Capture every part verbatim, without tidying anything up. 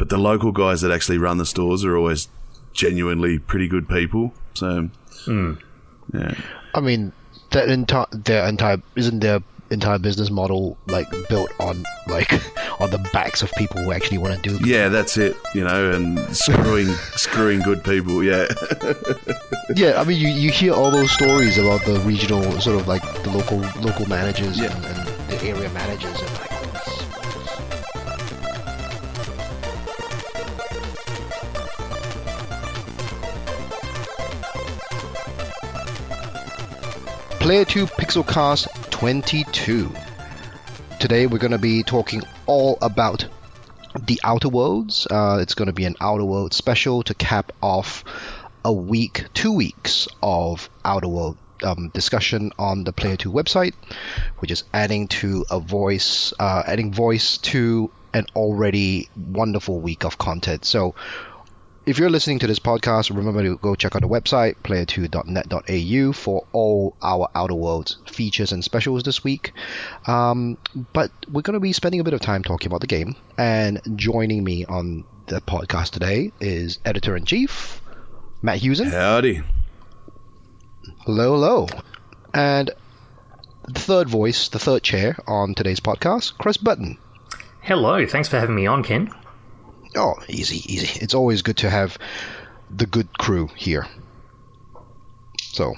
but the local guys that actually run the stores are always genuinely pretty good people. So, mm. yeah. I mean, that entire their entire isn't their entire business model like built on like on the backs of people who actually want to do. Yeah, that's it. You know, and screwing screwing good people. Yeah. Yeah, I mean, you, you hear all those stories about the regional sort of like the local local managers Yeah. and, and the area managers and like. Player two Pixelcast twenty-two. Today we're going to be talking all about the Outer Worlds. Uh, it's going to be an Outer Worlds special to cap off a week, two weeks of Outer World um, discussion on the Player two website. We're just adding to a voice, uh, adding voice to an already wonderful week of content. So if you're listening to this podcast, remember to go check out the website, player two dot net dot a u, for all our Outer Worlds features and specials this week. Um, but we're going to be spending a bit of time talking about the game. And joining me on the podcast today is Editor-in-Chief, Matt Hewson. Howdy. Hello, hello. And the third voice, the third chair on today's podcast, Chris Button. Hello, thanks for having me on, Ken. Oh, easy, easy. It's always good to have the good crew here. So,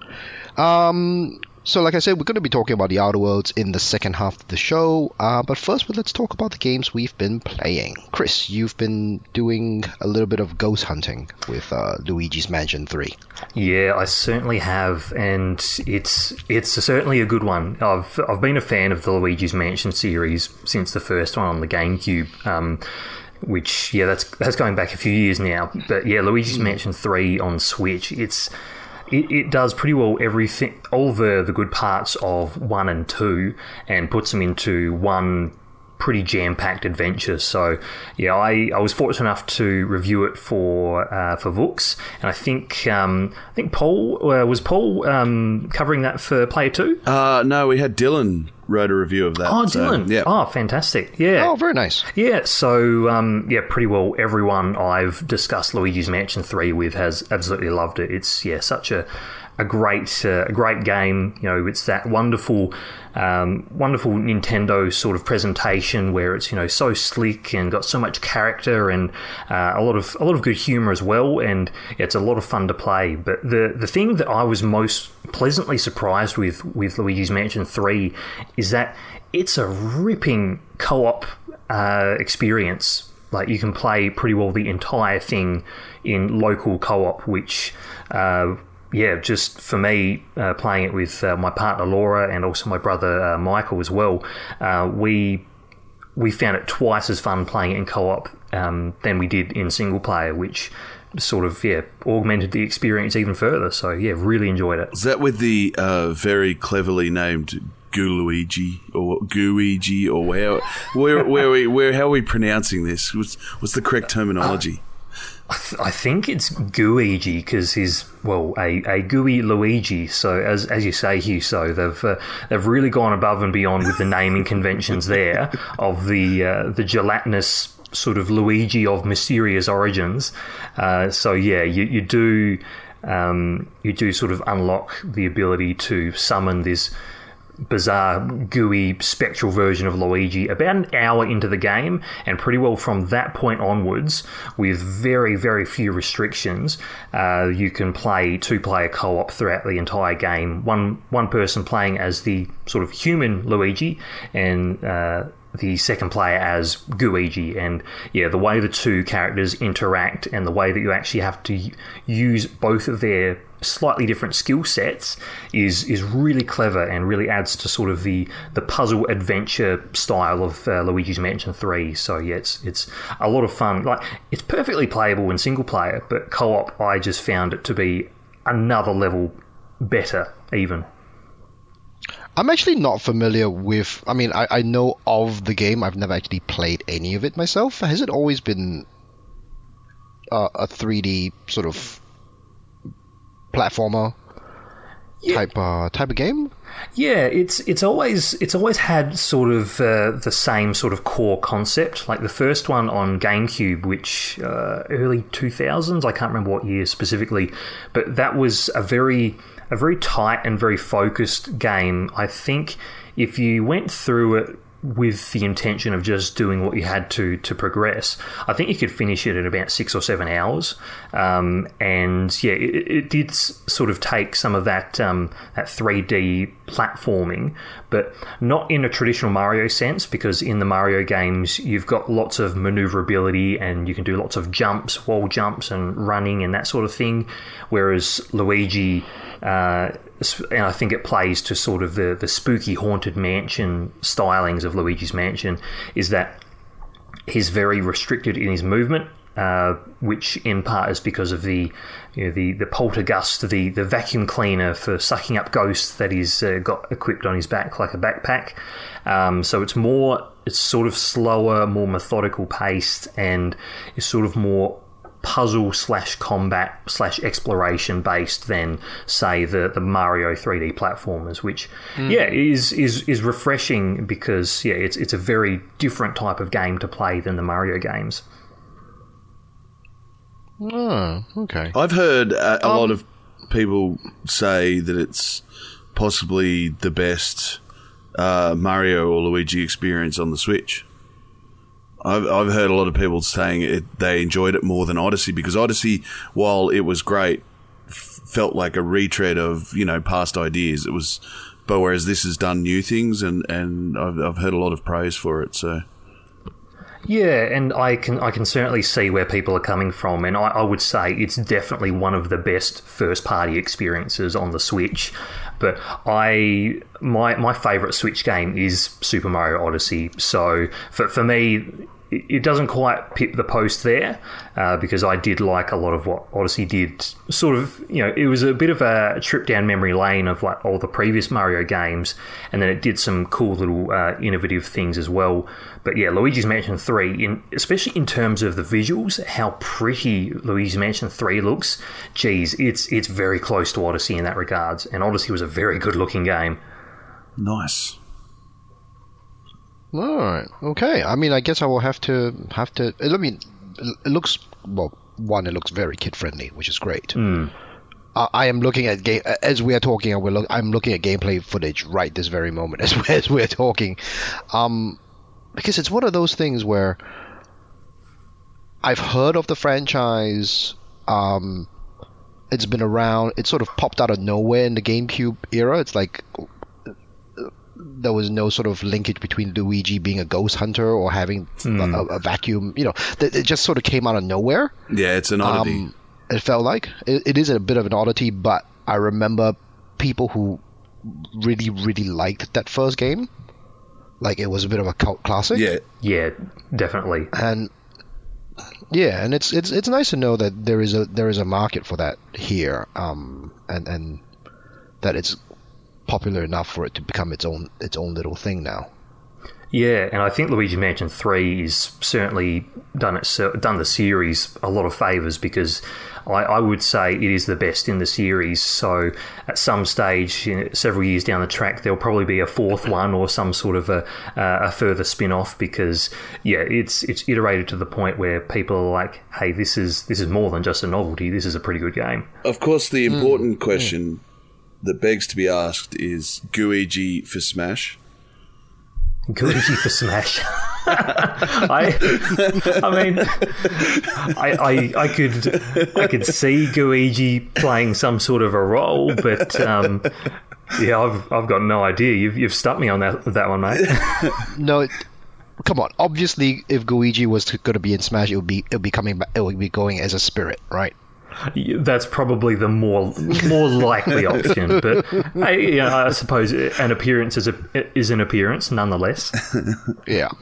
um, so like I said, we're going to be talking about the Outer Worlds in the second half of the show. Uh, but first, let's talk about the games we've been playing. Chris, you've been doing a little bit of ghost hunting with uh, Luigi's Mansion three. Yeah, I certainly have, and it's it's certainly a good one. I've I've been a fan of the Luigi's Mansion series since the first one on the GameCube. Um, Which, yeah, that's that's going back a few years now. But yeah, Luigi's Mansion three on Switch, it's it, it does pretty well everything, all the, the good parts of one and two, and puts them into one pretty jam-packed adventure. So yeah, I, I was fortunate enough to review it for uh, for Vooks, and I think um, I think Paul uh, was Paul um, covering that for Player two. Uh, no, we had Dylan wrote a review of that. Oh, so, Dylan! yeah. Oh, fantastic! Yeah. Oh, very nice. Yeah, so, um, yeah, pretty well everyone I've discussed Luigi's Mansion three with has absolutely loved it. It's, yeah, such a, a great uh, a great game. You know, it's that wonderful um, wonderful Nintendo sort of presentation where it's, you know, so slick and got so much character and uh, a lot of a lot of good humor as well, and it's a lot of fun to play. But the the thing that I was most pleasantly surprised with with Luigi's Mansion three is that it's a ripping co-op uh, experience. Like, you can play pretty well the entire thing in local co-op, which, uh, yeah, just for me, uh, playing it with uh, my partner Laura and also my brother uh, Michael as well, uh, we we found it twice as fun playing it in co-op um, than we did in single player, which sort of, yeah, augmented the experience even further. So, yeah, really enjoyed it. Is that with the uh, very cleverly named Gooluigi or Gooigi or where where where we where how are we pronouncing this? What's what's the correct terminology? Uh, I, th- I think it's Gooigi because he's, well, a, a gooey Luigi. So as as you say, Hugh, so they've uh, they've really gone above and beyond with the naming conventions there of the uh, the gelatinous sort of Luigi of mysterious origins. Uh, so yeah, you you do um, you do sort of unlock the ability to summon this bizarre, gooey, spectral version of Luigi about an hour into the game, and pretty well from that point onwards, with very, very few restrictions, uh, you can play two-player co-op throughout the entire game. One one person playing as the sort of human Luigi, and uh, the second player as Gooigi. And yeah, the way the two characters interact and the way that you actually have to use both of their slightly different skill sets is is really clever and really adds to sort of the the puzzle adventure style of uh, Luigi's Mansion three. So yeah, it's it's a lot of fun. Like, it's perfectly playable in single player, but co-op, I just found it to be another level better even. I'm actually not familiar with, I mean, I, I know of the game. I've never actually played any of it myself. Has it always been uh, a three D sort of platformer? Yeah. type uh, type of game. Yeah, it's it's always it's always had sort of uh, the same sort of core concept. Like the first one on GameCube, which uh, early two thousands, I can't remember what year specifically, but that was a very a very tight and very focused game. I think if you went through it with the intention of just doing what you had to to progress, I think you could finish it in about six or seven hours. Um, and yeah, it, it did sort of take some of that um, that three D platforming, but not in a traditional Mario sense, because in the Mario games you've got lots of maneuverability and you can do lots of jumps, wall jumps and running and that sort of thing, whereas Luigi, uh, and I think it plays to sort of the, the spooky haunted mansion stylings of Luigi's Mansion, is that he's very restricted in his movement, uh, which in part is because of the you know, the, the poltergust, the, the vacuum cleaner for sucking up ghosts that he's uh, got equipped on his back like a backpack. Um, so it's more, it's sort of slower, more methodical paced, and is sort of more puzzle slash combat slash exploration based than, say, the, the Mario three D platformers, which mm. yeah is is is refreshing because yeah it's it's a very different type of game to play than the Mario games. Oh, okay. I've heard a, a um, lot of people say that it's possibly the best uh, Mario or Luigi experience on the Switch. I've I've heard a lot of people saying it, they enjoyed it more than Odyssey, because Odyssey, while it was great, f- felt like a retread of, you know, past ideas. It was, but whereas this has done new things, and, and I've I've heard a lot of praise for it. So yeah, and I can I can certainly see where people are coming from, and I, I would say it's definitely one of the best first party experiences on the Switch. But I my my favourite Switch game is Super Mario Odyssey. So for for me, it doesn't quite pip the post there, uh, because I did like a lot of what Odyssey did. Sort of, you know, it was a bit of a trip down memory lane of like all the previous Mario games, and then it did some cool little uh, innovative things as well. But yeah, Luigi's Mansion three, in, especially in terms of the visuals, how pretty Luigi's Mansion three looks, geez, it's it's very close to Odyssey in that regards, and Odyssey was a very good looking game. Nice. All right. Okay. I mean, I guess I will have to have to. I mean, it looks well. One, it looks very kid friendly, which is great. Mm. Uh, I am looking at game as we are talking. We're look, I'm looking at gameplay footage right this very moment as we're, as we're talking, um, because it's one of those things where I've heard of the franchise. Um, it's been around. It sort of popped out of nowhere in the GameCube era. It's like there was no sort of linkage between Luigi being a ghost hunter or having mm. a, a vacuum. You know, it just sort of came out of nowhere. Yeah, it's an oddity. Um, it felt like it, it is a bit of an oddity, but I remember people who really, really liked that first game. Like, it was a bit of a cult classic. Yeah, yeah, definitely. And yeah, and it's it's it's nice to know that there is a there is a market for that here, um, and and that it's popular enough for it to become its own its own little thing now. Yeah, and I think Luigi Mansion three is certainly done it done the series a lot of favours, because I, I would say it is the best in the series. So at some stage, you know, several years down the track, there'll probably be a fourth one or some sort of a, uh, a further spin-off, because yeah, it's it's iterated to the point where people are like, hey, this is this is more than just a novelty. This is a pretty good game. Of course, the important mm, question mm. that begs to be asked is Gooigi for Smash. Gooigi for Smash. I, I mean, I, I, I could, I could see Gooigi playing some sort of a role, but um, yeah, I've, I've got no idea. You've, you've stumped me on that, that one, mate. No, it, come on. Obviously, if Gooigi was going to be in Smash, it would be, it would be coming back. It would be going as a spirit, right? That's probably the more more likely option, but I, you know, I suppose an appearance is a is an appearance nonetheless. Yeah.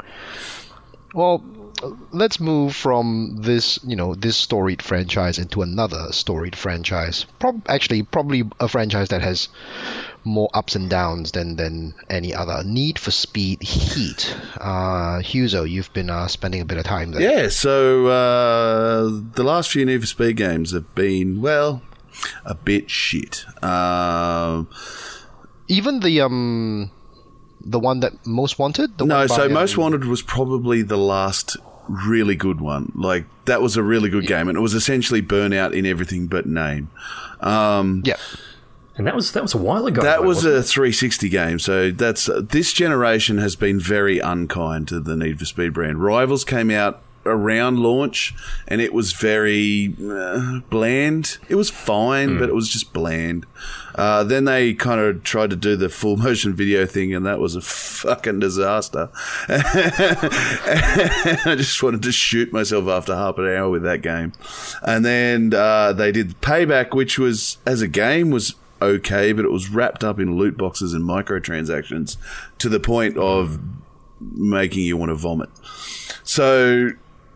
Well, let's move from this, you know, this storied franchise into another storied franchise. Pro- actually, probably a franchise that has more ups and downs than, than any other. Need for Speed Heat. Uh, Huzo, you've been uh, spending a bit of time there. Yeah, so uh, the last few Need for Speed games have been, well, a bit shit. Um, Even the um, the one that Most Wanted. The no, one by, so Most um, Wanted was probably the last really good one. Like that was a really good game, and it was essentially Burnout in everything but name. Um, yeah. And that was that was a while ago. That though, was wasn't a it? three sixty game, so that's uh, this generation has been very unkind to the Need for Speed brand. Rivals came out around launch, and it was very uh, bland. It was fine, mm. but it was just bland. Uh, then they kind of tried to do the full motion video thing, and that was a fucking disaster. I just wanted to shoot myself after half an hour with that game. And then uh, they did Payback, which was, as a game, was okay, but it was wrapped up in loot boxes and microtransactions to the point of making you want to vomit. So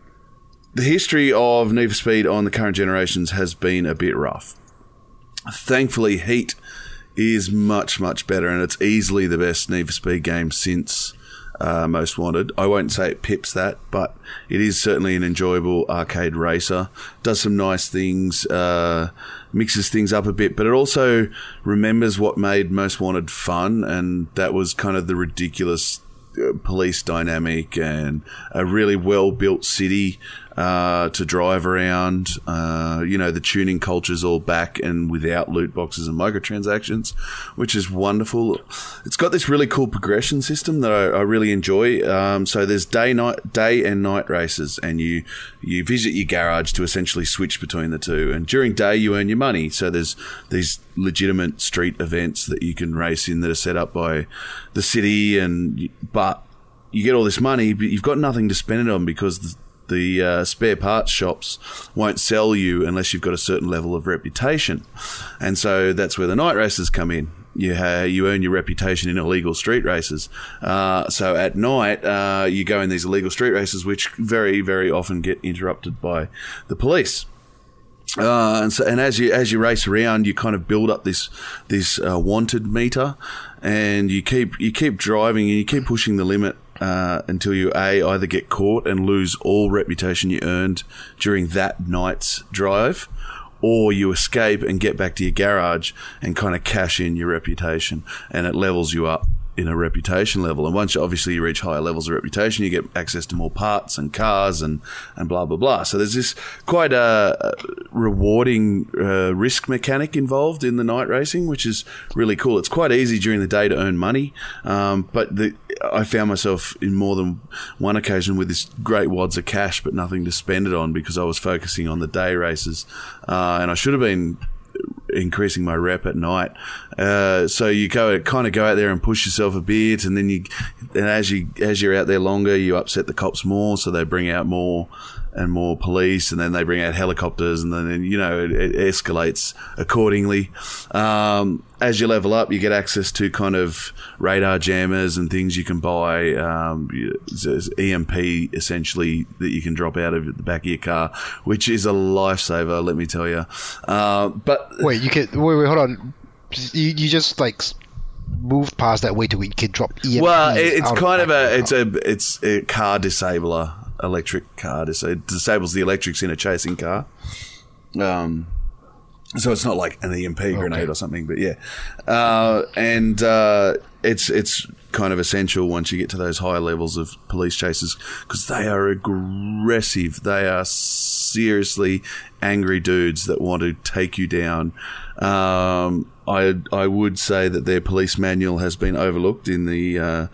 the history of Need for Speed on the current generations has been a bit rough. Thankfully, Heat is much, much better, and it's easily the best Need for Speed game since uh, Most Wanted. I won't say it pips that, but it is certainly an enjoyable arcade racer. Does some nice things, uh, mixes things up a bit, but it also remembers what made Most Wanted fun, and that was kind of the ridiculous uh, police dynamic and a really well-built city uh, to drive around. Uh, you know, the tuning culture's all back and without loot boxes and microtransactions, which is wonderful. It's got this really cool progression system that I, I really enjoy. Um, so there's day, night, day and night races, and you you visit your garage to essentially switch between the two. And during day, you earn your money. So there's these legitimate street events that you can race in that are set up by the city, and but you get all this money, but you've got nothing to spend it on because the The uh, spare parts shops won't sell you unless you've got a certain level of reputation. And so that's where the night races come in. You ha- you earn your reputation in illegal street races. Uh, so at night, uh, you go in these illegal street races, which very, very often get interrupted by the police. Uh, and so, and as you as you race around, you kind of build up this this uh, wanted meter, and you keep you keep driving and you keep pushing the limit. Uh, until you A, either get caught and lose all reputation you earned during that night's drive, or you escape and get back to your garage and kind of cash in your reputation, and it levels you up in a reputation level. And once you, obviously you reach higher levels of reputation, you get access to more parts and cars and, and blah, blah, blah. So there's this quite a rewarding uh, risk mechanic involved in the night racing, which is really cool. It's quite easy during the day to earn money, um, but the, I found myself in more than one occasion with this great wads of cash but nothing to spend it on because I was focusing on the day races. Uh, and I should have been increasing my rep at night. Uh, so you go kind of go out there and push yourself a bit, and then you, and as you as you're out there longer, you upset the cops more, so they bring out more and more police, and then they bring out helicopters, and then, you know, it, it escalates accordingly. Um, as you level up, you get access to kind of radar jammers and things you can buy, um, E M P essentially that you can drop out of the back of your car, which is a lifesaver, let me tell you. Uh, but wait, you can wait, wait, hold on. You, you just like moved past that way to where you can drop E M Ps. Well, it, it's kind of a it's car. a it's a car disabler. Electric car, so it disables the electrics in a chasing car. Um, so it's not like an E M P okay. grenade or something, but yeah, uh, and uh, it's it's kind of essential once you get to those higher levels of police chases because they are aggressive. They are seriously angry dudes that want to take you down. Um, I I would say that their police manual has been overlooked in the, uh,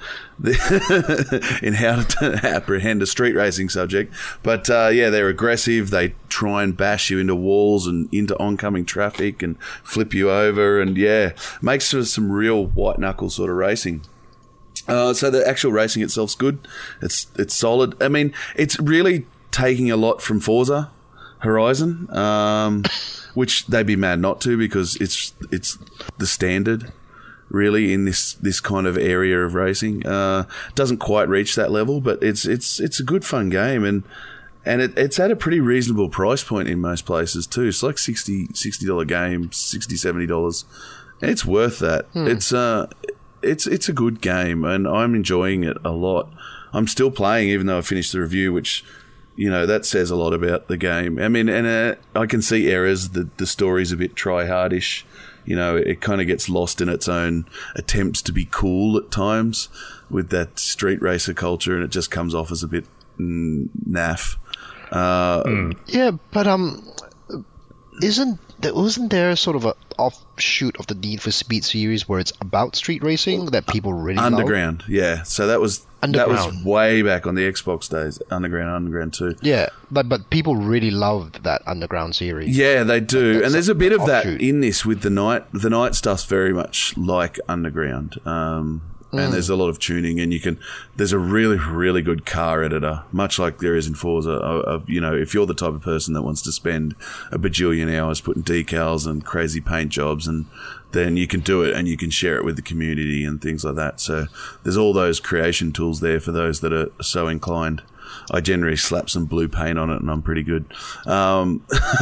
the in how to apprehend a street racing subject. But uh, yeah, they're aggressive. They try and bash you into walls and into oncoming traffic and flip you over, and yeah, makes for some real white knuckle sort of racing. Uh, so the actual racing itself's good. It's it's solid. I mean, it's really taking a lot from Forza Horizon. Um, which they'd be mad not to because it's it's the standard really in this, this kind of area of racing. Uh, doesn't quite reach that level, but it's it's it's a good fun game, and and it, it's at a pretty reasonable price point in most places too. It's like sixty dollars game, sixty dollars, seventy dollars. It's worth that. Hmm. It's uh it's it's a good game, and I'm enjoying it a lot. I'm still playing even though I finished the review, which you know, that says a lot about the game. I mean, and uh, I can see errors. The the story's a bit try-hardish. You know, it kind of gets lost in its own attempts to be cool at times with that street racer culture, and it just comes off as a bit mm, naff. Uh, mm. Yeah, but um, isn't there, wasn't there sort of a offshoot of the Need for Speed series where it's about street racing that people really Underground, love? yeah. So that was that was way back on the Xbox days. Underground, Underground two. Yeah, but but people really loved that Underground series. Yeah, they do, That's and there's a bit of that offshoot. in this with the night. The night stuff's very much like Underground. Um, And mm. there's a lot of tuning, and you can. There's a really, really good car editor, much like there is in Forza. Of, of, you know, if you're the type of person that wants to spend a bajillion hours putting decals and crazy paint jobs, and then you can do it, and you can share it with the community and things like that. So there's all those creation tools there for those that are so inclined. I generally slap some blue paint on it, and I'm pretty good. Um,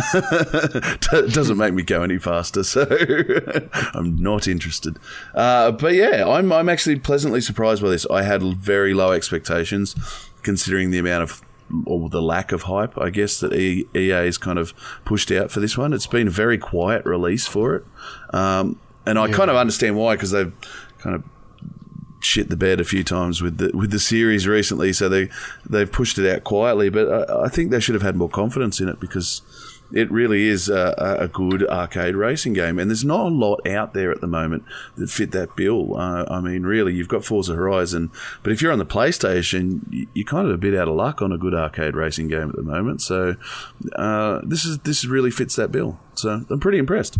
it doesn't make me go any faster, so I'm not interested. Uh, but yeah, I'm I'm actually pleasantly surprised by this. I had very low expectations, considering the amount of or the lack of hype, I guess, that E A's kind of pushed out for this one. It's been a very quiet release for it, um, and I yeah. kind of understand why, because they've kind of shit the bed a few times with the with the series recently, so they they've pushed it out quietly. But I, I think they should have had more confidence in it, because it really is a, a good arcade racing game, and there's not a lot out there at the moment that fit that bill. Uh, I mean, really, you've got Forza Horizon, but if you're on the PlayStation, you're kind of a bit out of luck on a good arcade racing game at the moment. So uh, this is this really fits that bill. So I'm pretty impressed.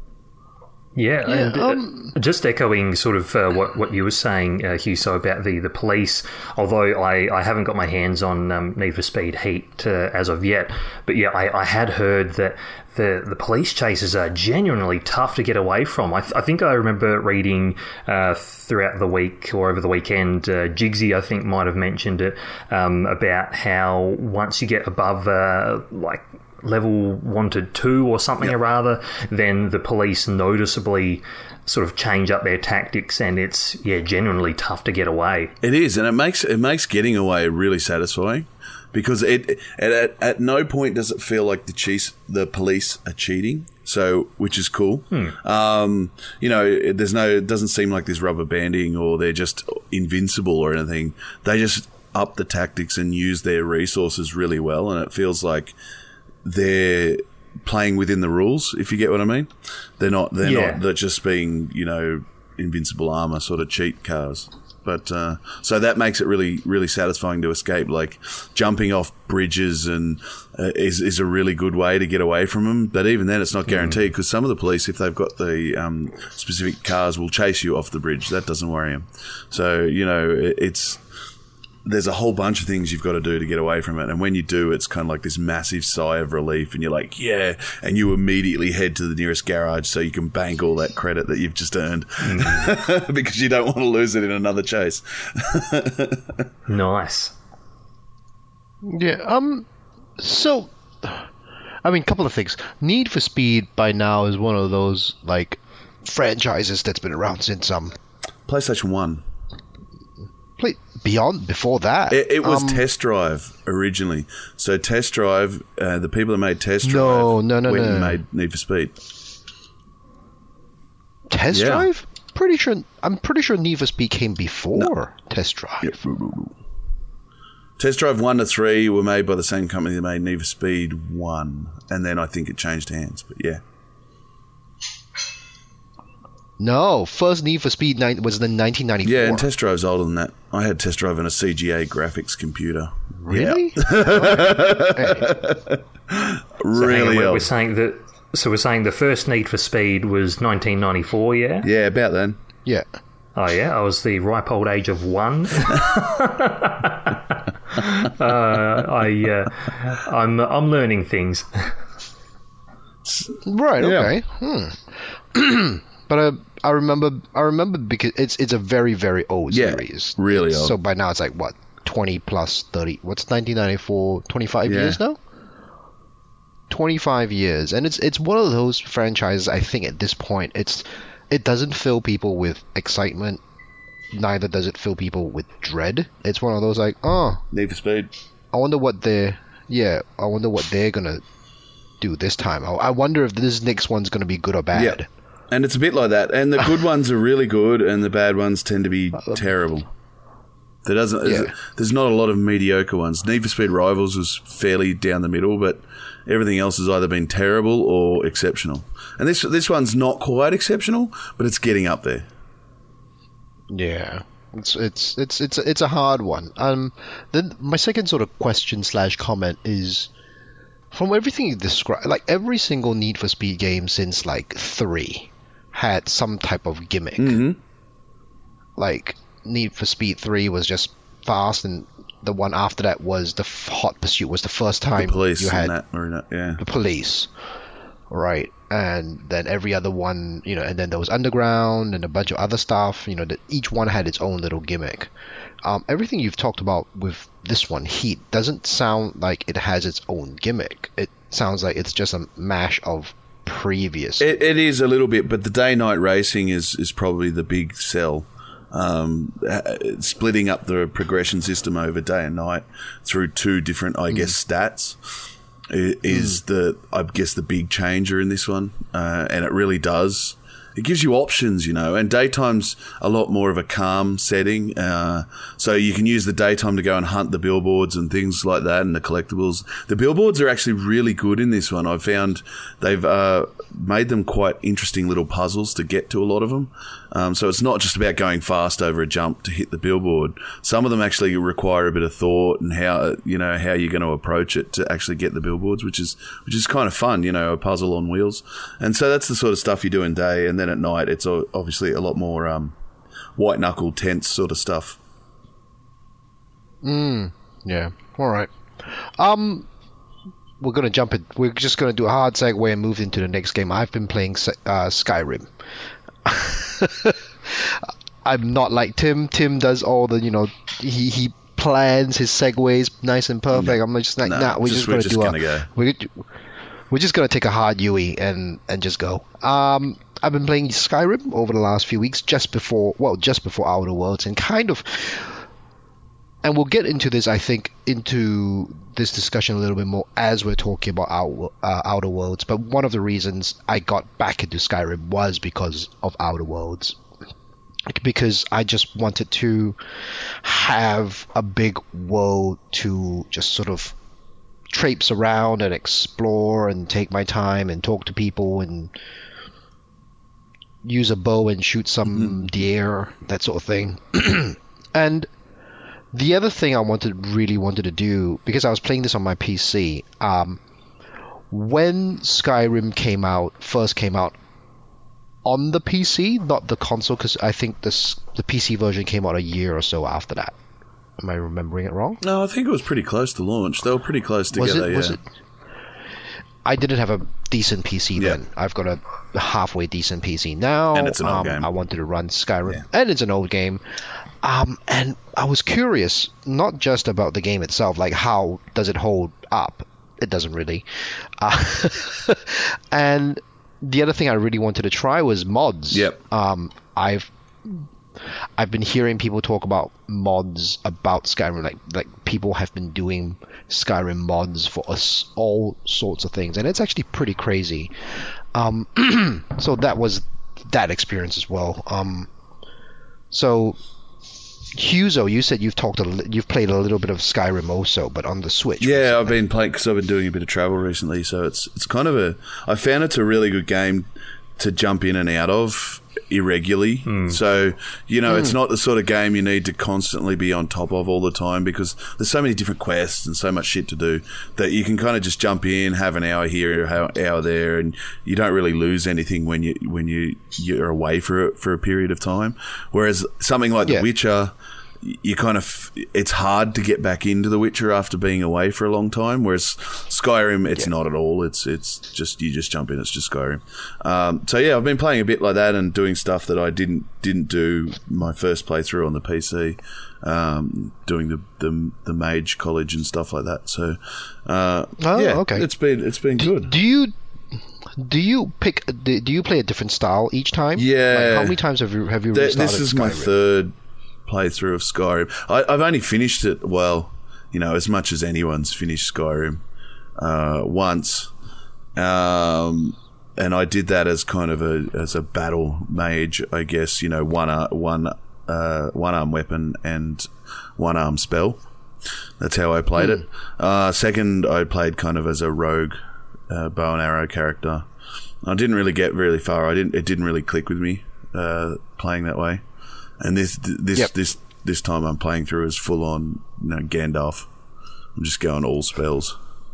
Yeah, yeah and um, uh, just echoing sort of uh, what what you were saying, uh, Hugh, so about the, the police, although I, I haven't got my hands on um, Need for Speed Heat uh, as of yet, but yeah, I, I had heard that the, the police chases are genuinely tough to get away from. I, th- I think I remember reading uh, throughout the week or over the weekend, uh, Jigsy, I think, might have mentioned it, um, about how once you get above, uh, like, level one to two or something yep. or rather, then the police noticeably sort of change up their tactics, and it's yeah genuinely tough to get away. It is, and it makes it makes getting away really satisfying, because it at at no point does it feel like the cheese, the police are cheating. So, which is cool. Hmm. Um, you know, there's no, it doesn't seem like there's rubber banding or they're just invincible or anything. They just up the tactics and use their resources really well, and it feels like they're playing within the rules, if you get what I mean. They're not they're yeah. not they're just being, you know, invincible armor sort of cheat cars. But uh, so that makes it really, really satisfying to escape. Like jumping off bridges and uh, is is a really good way to get away from them. But even then, it's not guaranteed, because mm. some of the police, if they've got the um, specific cars, will chase you off the bridge. That doesn't worry them. So you know, it, it's. There's a whole bunch of things you've got to do to get away from it. And when you do, it's kind of like this massive sigh of relief, and you're like, yeah, and you immediately head to the nearest garage so you can bank all that credit that you've just earned mm. because you don't want to lose it in another chase. Nice. Yeah, um, so, I mean, a couple of things. Need for Speed by now is one of those, like, franchises that's been around since, um... PlayStation one. Play beyond before that. It, it was um, Test Drive originally. So Test Drive, uh, the people that made Test Drive, no, no, no, went no. and made Need for Speed. Test yeah. Drive? Pretty sure. I'm pretty sure Need for Speed came before no. Test Drive. Yep. Test Drive one to three were made by the same company that made Need for Speed one, and then I think it changed hands. But yeah. No, first Need for Speed nine was in nineteen ninety-four. Yeah, and Test Drive's older than that. I had Test Drive on a C G A graphics computer. Really? Yeah. Okay. Really so old. We're saying that. So we're saying the first Need for Speed was nineteen ninety-four. Yeah. Yeah, about then. Yeah. Oh yeah, I was the ripe old age of one. uh, I, uh, I'm I'm learning things. Right. Yeah. Okay. Hmm. But uh, I remember, I remember because it's it's a very very old yeah, series. Really old. So by now it's like what, twenty plus thirty? What's nineteen ninety-four? twenty-five yeah. years now. twenty-five years, and it's it's one of those franchises. I think at this point, it's it doesn't fill people with excitement. Neither does it fill people with dread. It's one of those like, oh, Need for Speed. I wonder what they're yeah, I wonder what they're gonna do this time. I, I wonder if this next one's gonna be good or bad. Yeah. And it's a bit like that. And the good ones are really good, and the bad ones tend to be terrible. There doesn't. Yeah. There's, there's not a lot of mediocre ones. Need for Speed Rivals was fairly down the middle, but everything else has either been terrible or exceptional. And this this one's not quite exceptional, but it's getting up there. Yeah, it's it's it's it's it's a hard one. Um, then my second sort of question slash comment is, from everything you described, like every single Need for Speed game since like three had some type of gimmick. Mm-hmm. Like Need for Speed three was just fast, and the one after that was the f- Hot Pursuit. Was the first time The police you had and that, or not, yeah. the police, right? And then every other one, you know, and then there was Underground and a bunch of other stuff. You know, that each one had its own little gimmick. Um, everything you've talked about with this one, Heat, doesn't sound like it has its own gimmick. It sounds like it's just a mash of previous. It, it is a little bit, but the day-night racing is, is probably the big sell. Um, splitting up the progression system over day and night through two different, I guess, mm. stats is mm. the, I guess, the big changer in this one. Uh, and it really does. It gives you options, you know, and daytime's a lot more of a calm setting. Uh, so you can use the daytime to go and hunt the billboards and things like that and the collectibles. The billboards are actually really good in this one. I've found they've uh, made them quite interesting little puzzles to get to a lot of them. Um, so it's not just about going fast over a jump to hit the billboard. Some of them actually require a bit of thought and how, you know, how you're going to approach it to actually get the billboards, which is which is kind of fun, you know, a puzzle on wheels. And so that's the sort of stuff you do in day, and then at night it's obviously a lot more um, white knuckle tense sort of stuff. Mm, yeah. All right. Um, we're gonna jump it. We're just gonna do a hard segue and move into the next game. I've been playing uh, Skyrim. I'm not like Tim. Tim does all the, you know, he he plans his segues nice and perfect. No, I'm just like, no, nah, we're just, just gonna we're just do gonna a, go. We're, we're just gonna take a hard Yui and and just go. Um, I've been playing Skyrim over the last few weeks, just before, well, just before Outer Worlds, and kind of, and we'll get into this, I think, into this discussion a little bit more as we're talking about Outer, uh, Outer Worlds. But one of the reasons I got back into Skyrim was because of Outer Worlds, because I just wanted to have a big world to just sort of traipse around and explore and take my time and talk to people and use a bow and shoot some mm-hmm. deer, that sort of thing. And the other thing I wanted, really wanted to do, because I was playing this on my P C, um, when Skyrim came out, first came out on the P C, not the console, because I think this, the P C version came out a year or so after that. Am I remembering it wrong? No, I think it was pretty close to launch. They were pretty close together, was it, yeah. Was it? I didn't have a decent P C then. Yeah. I've got a halfway decent P C now. And it's an old um, game. I wanted to run Skyrim, yeah. And it's an old game. Um, and I was curious, not just about the game itself, like how does it hold up? It doesn't really. Uh, and the other thing I really wanted to try was mods. Yep. Um, I've I've been hearing people talk about mods about Skyrim, like like people have been doing Skyrim mods for us, all sorts of things, and it's actually pretty crazy. Um, so that was that experience as well. Um, so Huzo, you said you've talked, a, you've played a little bit of Skyrim also, but on the Switch. Yeah, recently. I've been playing because I've been doing a bit of travel recently, so it's it's kind of a. I found it's a really good game to jump in and out of irregularly. Mm. So, you know, mm. it's not the sort of game you need to constantly be on top of all the time, because there's so many different quests and so much shit to do that you can kind of just jump in, have an hour here, an hour there, and you don't really lose anything when you when you you're away for it for a period of time. Whereas something like yeah. The Witcher, you kind of, it's hard to get back into The Witcher after being away for a long time, whereas Skyrim, it's yeah. not at all. It's it's just, you just jump in, it's just Skyrim. Um, so yeah, I've been playing a bit like that and doing stuff that I didn't didn't do my first playthrough on the P C, um, doing the, the the mage college and stuff like that. So uh, oh, yeah, okay. it's been it's been do, good. Do you do you pick do you play a different style each time? Yeah. Like how many times have you have you Th- restarted This is Skyrim? my third playthrough of Skyrim. I, I've only finished it, well, you know, as much as anyone's finished Skyrim uh, once. Um, and I did that as kind of a as a battle mage, I guess. You know, one ar- one uh, one arm weapon and one arm spell. That's how I played mm. it. Uh, second, I played kind of as a rogue uh, bow and arrow character. I didn't really get really far. I didn't. It didn't really click with me uh, playing that way. And this this yep. this this time I'm playing through as full on, you know, Gandalf. I'm just going all spells.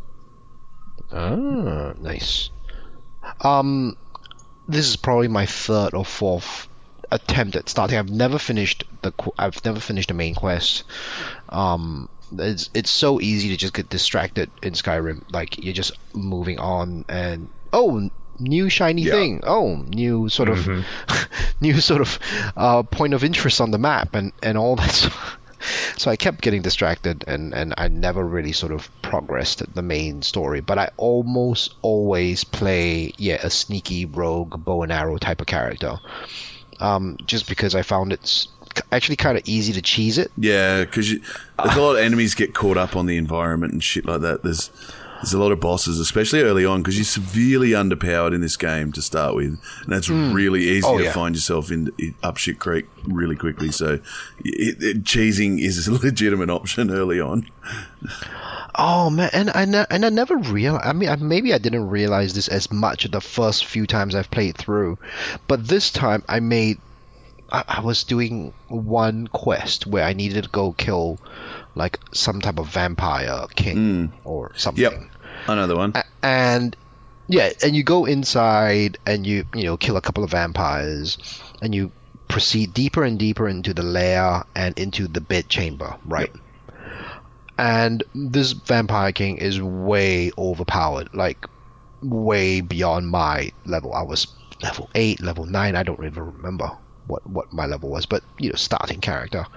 Ah, nice. Um, this is probably my third or fourth attempt at starting. I've never finished the. I've never finished the main quest. Um, it's it's so easy to just get distracted in Skyrim. Like you're just moving on and oh, new shiny yeah. thing. Oh, new sort of mm-hmm. new sort of uh, point of interest on the map and and all that stuff. So I kept getting distracted and, and I never really sort of progressed the main story. But I almost always play, yeah, a sneaky rogue bow and arrow type of character. Um, just because I found it's actually kind of easy to cheese it. Yeah, because there's a lot of enemies get caught up on the environment and shit like that. There's there's a lot of bosses, especially early on, because you're severely underpowered in this game to start with, and that's mm. really easy oh, to yeah. find yourself in, in up shit creek really quickly. So it, it, cheesing is a legitimate option early on. Oh man, and I ne- and I never real. I mean, I, maybe I didn't realize this as much the first few times I've played through, but this time I made. I, I was doing one quest where I needed to go kill like some type of vampire king mm. or something. Yep, another one. A- and yeah, and you go inside and you you know kill a couple of vampires, and you proceed deeper and deeper into the lair and into the bed chamber, right? Yep. And this vampire king is way overpowered, like way beyond my level. I was level eight, level nine. I don't even remember what what my level was, but you know, starting character.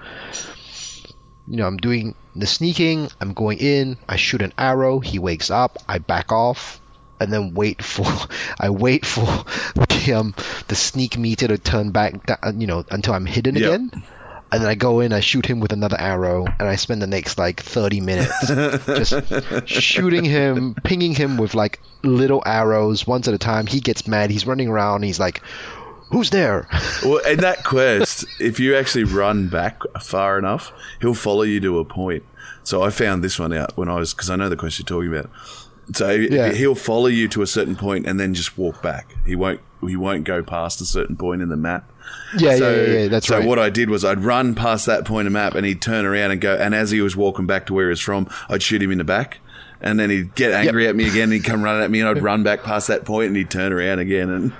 You know, I'm doing the sneaking. I'm going in. I shoot an arrow. He wakes up. I back off, and then wait for. I wait for the um the sneak meter to turn back. Down, you know, until I'm hidden yep. again. And then I go in, I shoot him with another arrow, and I spend the next like thirty minutes just shooting him, pinging him with like little arrows once at a time. He gets mad. He's running around. He's like, "Who's there?" Well, in that quest, if you actually run back far enough, he'll follow you to a point. So I found this one out when I was, because I know the quest you're talking about. So yeah. he'll follow you to a certain point and then just walk back. He won't. He won't go past a certain point in the map. Yeah, so, yeah, yeah, that's so right. So what I did was I'd run past that point of map and he'd turn around and go, and as he was walking back to where he was from, I'd shoot him in the back, and then he'd get angry yep. at me again and he'd come running at me and I'd run back past that point and he'd turn around again and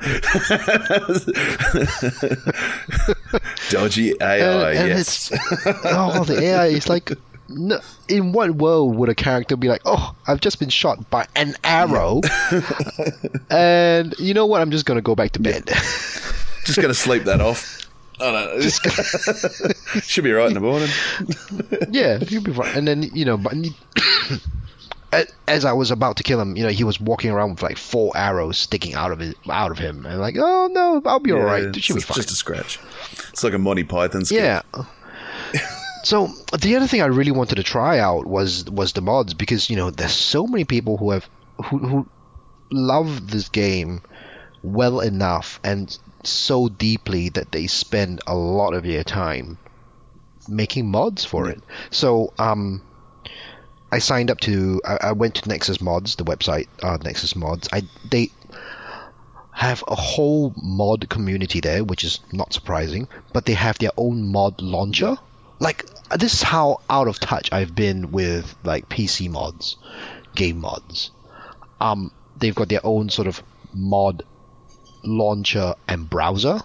dodgy A I, and, and yes. Oh, the A I is like, no, in what world would a character be like, oh, I've just been shot by an arrow and you know what, I'm just going to go back to bed. Just going to sleep that off. Oh, no. Should be right in the morning. Yeah, you'll be fine. And then, you know, but as I was about to kill him, you know, he was walking around with like four arrows sticking out of his, out of him. And like, oh, no, I'll be yeah, all right. It should be fine. Just a scratch. It's like a Monty Python skit. Yeah. So the other thing I really wanted to try out was was the mods, because you know there's so many people who have who, who love this game well enough and so deeply that they spend a lot of their time making mods for yeah. it. So um, I signed up to I, I went to Nexus Mods, the website uh, Nexus Mods. I they have a whole mod community there, which is not surprising, but they have their own mod launcher. Like, this is how out of touch I've been with, like, P C mods, game mods. Um, they've got their own sort of mod launcher and browser.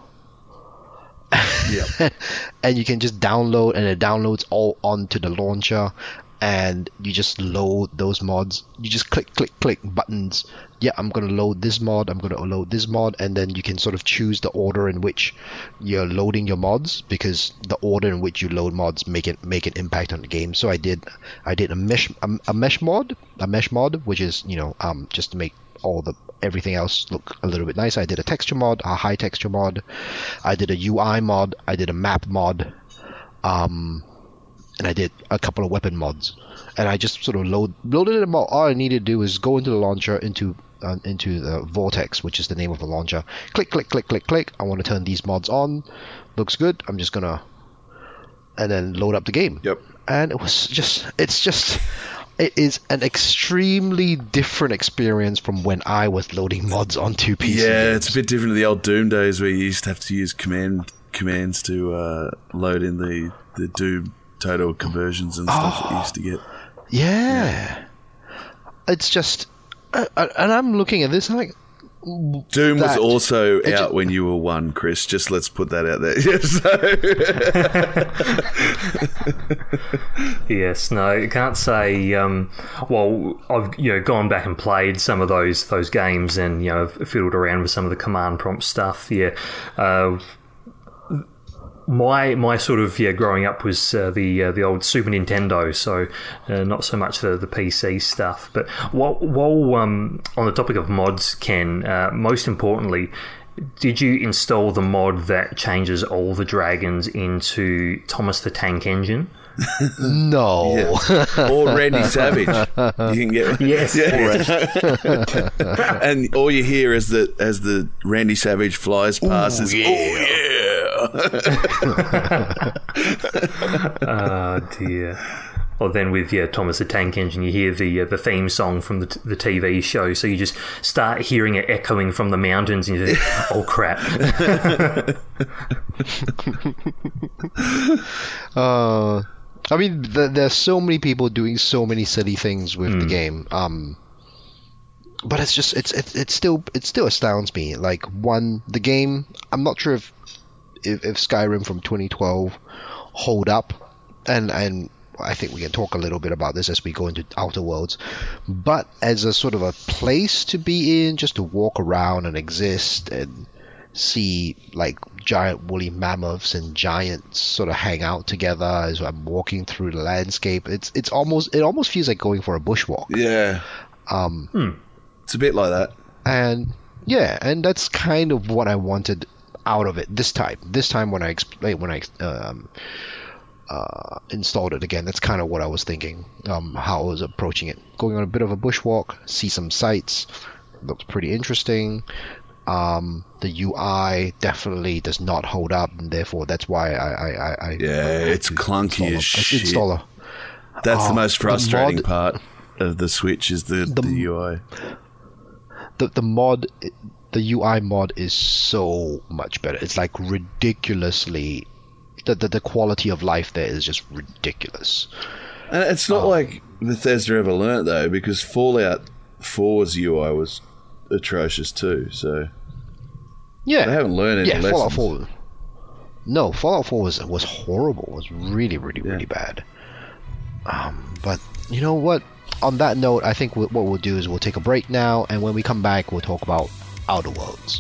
Yeah. And you can just download, and it downloads all onto the launcher, and you just load those mods. You just click, click, click buttons. Yeah, I'm going to load this mod, I'm going to load this mod, and then you can sort of choose the order in which you're loading your mods, because the order in which you load mods make it make an impact on the game. So I did I did a mesh a, a mesh mod, a mesh mod, which is, you know, um just to make all the everything else look a little bit nicer. I did a texture mod, a high texture mod. I did a U I mod, I did a map mod. Um and I did a couple of weapon mods, and I just sort of load loaded them all. All I needed to do was go into the launcher, into uh, into the Vortex, which is the name of the launcher. Click, click, click, click, click. I want to turn these mods on. Looks good. I'm just gonna, and then load up the game. Yep. And it was just, it's just, it is an extremely different experience from when I was loading mods onto P C. Yeah, games. it's a bit different to the old Doom days where you used to have to use command commands to uh, load in the, the Doom total conversions and stuff Oh. that you used to get. Yeah. Yeah. It's just, uh, uh, and I'm looking at this, I'm like, Doom was that- also it out ju- when you were one, Chris. Just let's put that out there. So- Yes, no, you can't say. Um, well, I've you know gone back and played some of those those games, and you know I've fiddled around with some of the command prompt stuff. Yeah, uh, my my sort of yeah growing up was uh, the uh, the old Super Nintendo, so uh, not so much the the P C stuff. But while, while um, on the topic of mods, Ken, uh, most importantly, did you install the mod that changes all the dragons into Thomas the Tank Engine? no. or Randy Savage. You can get Yes. and all you hear is that as the Randy Savage flies past is yeah. oh yeah. Oh dear. Or then with yeah Thomas the Tank Engine, you hear the uh, the theme song from the t- the T V show, so you just start hearing it echoing from the mountains, and you think, oh crap. uh, I mean, th- there's so many people doing so many silly things with the game. Um, but it's just it's it, it's still it still astounds me. Like one, the game. I'm not sure if if, if Skyrim from twenty twelve hold up, and and. I think we can talk a little bit about this as we go into Outer Worlds, but as a sort of a place to be in, just to walk around and exist and see like giant woolly mammoths and giants sort of hang out together as I'm walking through the landscape. It's it's almost it almost feels like going for a bushwalk. Yeah. Um, Hmm. It's a bit like that. And yeah, and that's kind of what I wanted out of it this time. This time when I exp- when I um. Uh, installed it again. That's kind of what I was thinking, um, how I was approaching it. Going on a bit of a bushwalk, see some sights, looks pretty interesting. Um, the U I definitely does not hold up, and therefore that's why I, I, I, I Yeah, I it's clunky install as a- shit. Installer. That's Oh, the most the frustrating mod- part of the Switch is the, the, The- U I. The the mod, the U I mod is so much better. It's like ridiculously. The, the, the quality of life there is just ridiculous. And it's not Oh. like Bethesda ever learnt though, because Fallout four's U I was atrocious too. So Yeah, they haven't learned any yeah. lessons. Fallout Four. No, Fallout Four was was horrible. It was really, really, Yeah. really bad. Um, but you know what? On that note, I think what we'll do is we'll take a break now, and when we come back, we'll talk about Outer Worlds.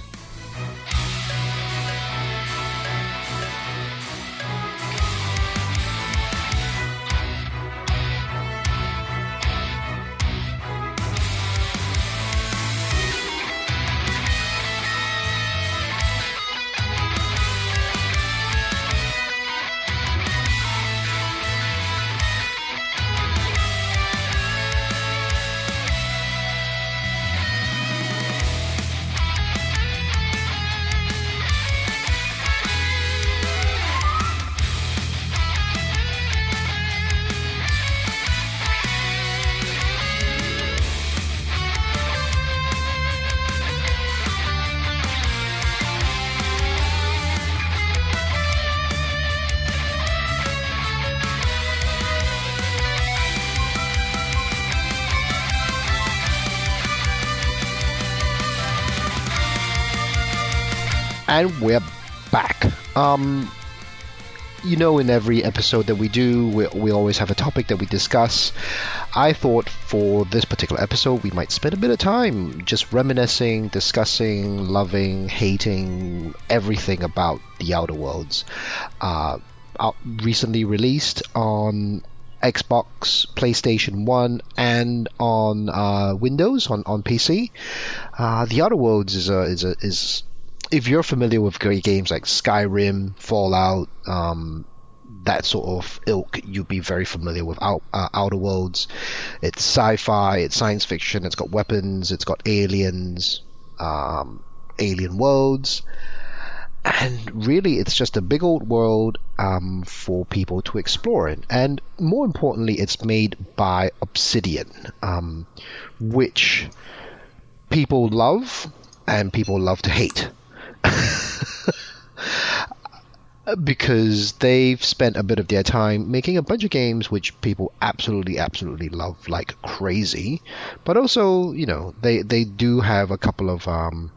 And we're back. Um, you know, in every episode that we do, we, we always have a topic that we discuss. I thought for this particular episode, we might spend a bit of time just reminiscing, discussing, loving, hating everything about the Outer Worlds. Uh, out, recently released on Xbox, PlayStation one, and on uh, Windows, on, on P C. Uh, the Outer Worlds is a is a is if you're familiar with great games like Skyrim, Fallout, um, that sort of ilk, you'd be very familiar with Out, uh, Outer Worlds. It's sci-fi, it's science fiction, it's got weapons, it's got aliens, um, alien worlds. And really, it's just a big old world um, for people to explore in. And more importantly, it's made by Obsidian, um, which people love and people love to hate. Because they've spent a bit of their time making a bunch of games which people absolutely, absolutely love like crazy. But also, you know, they, they do have a couple of... Um,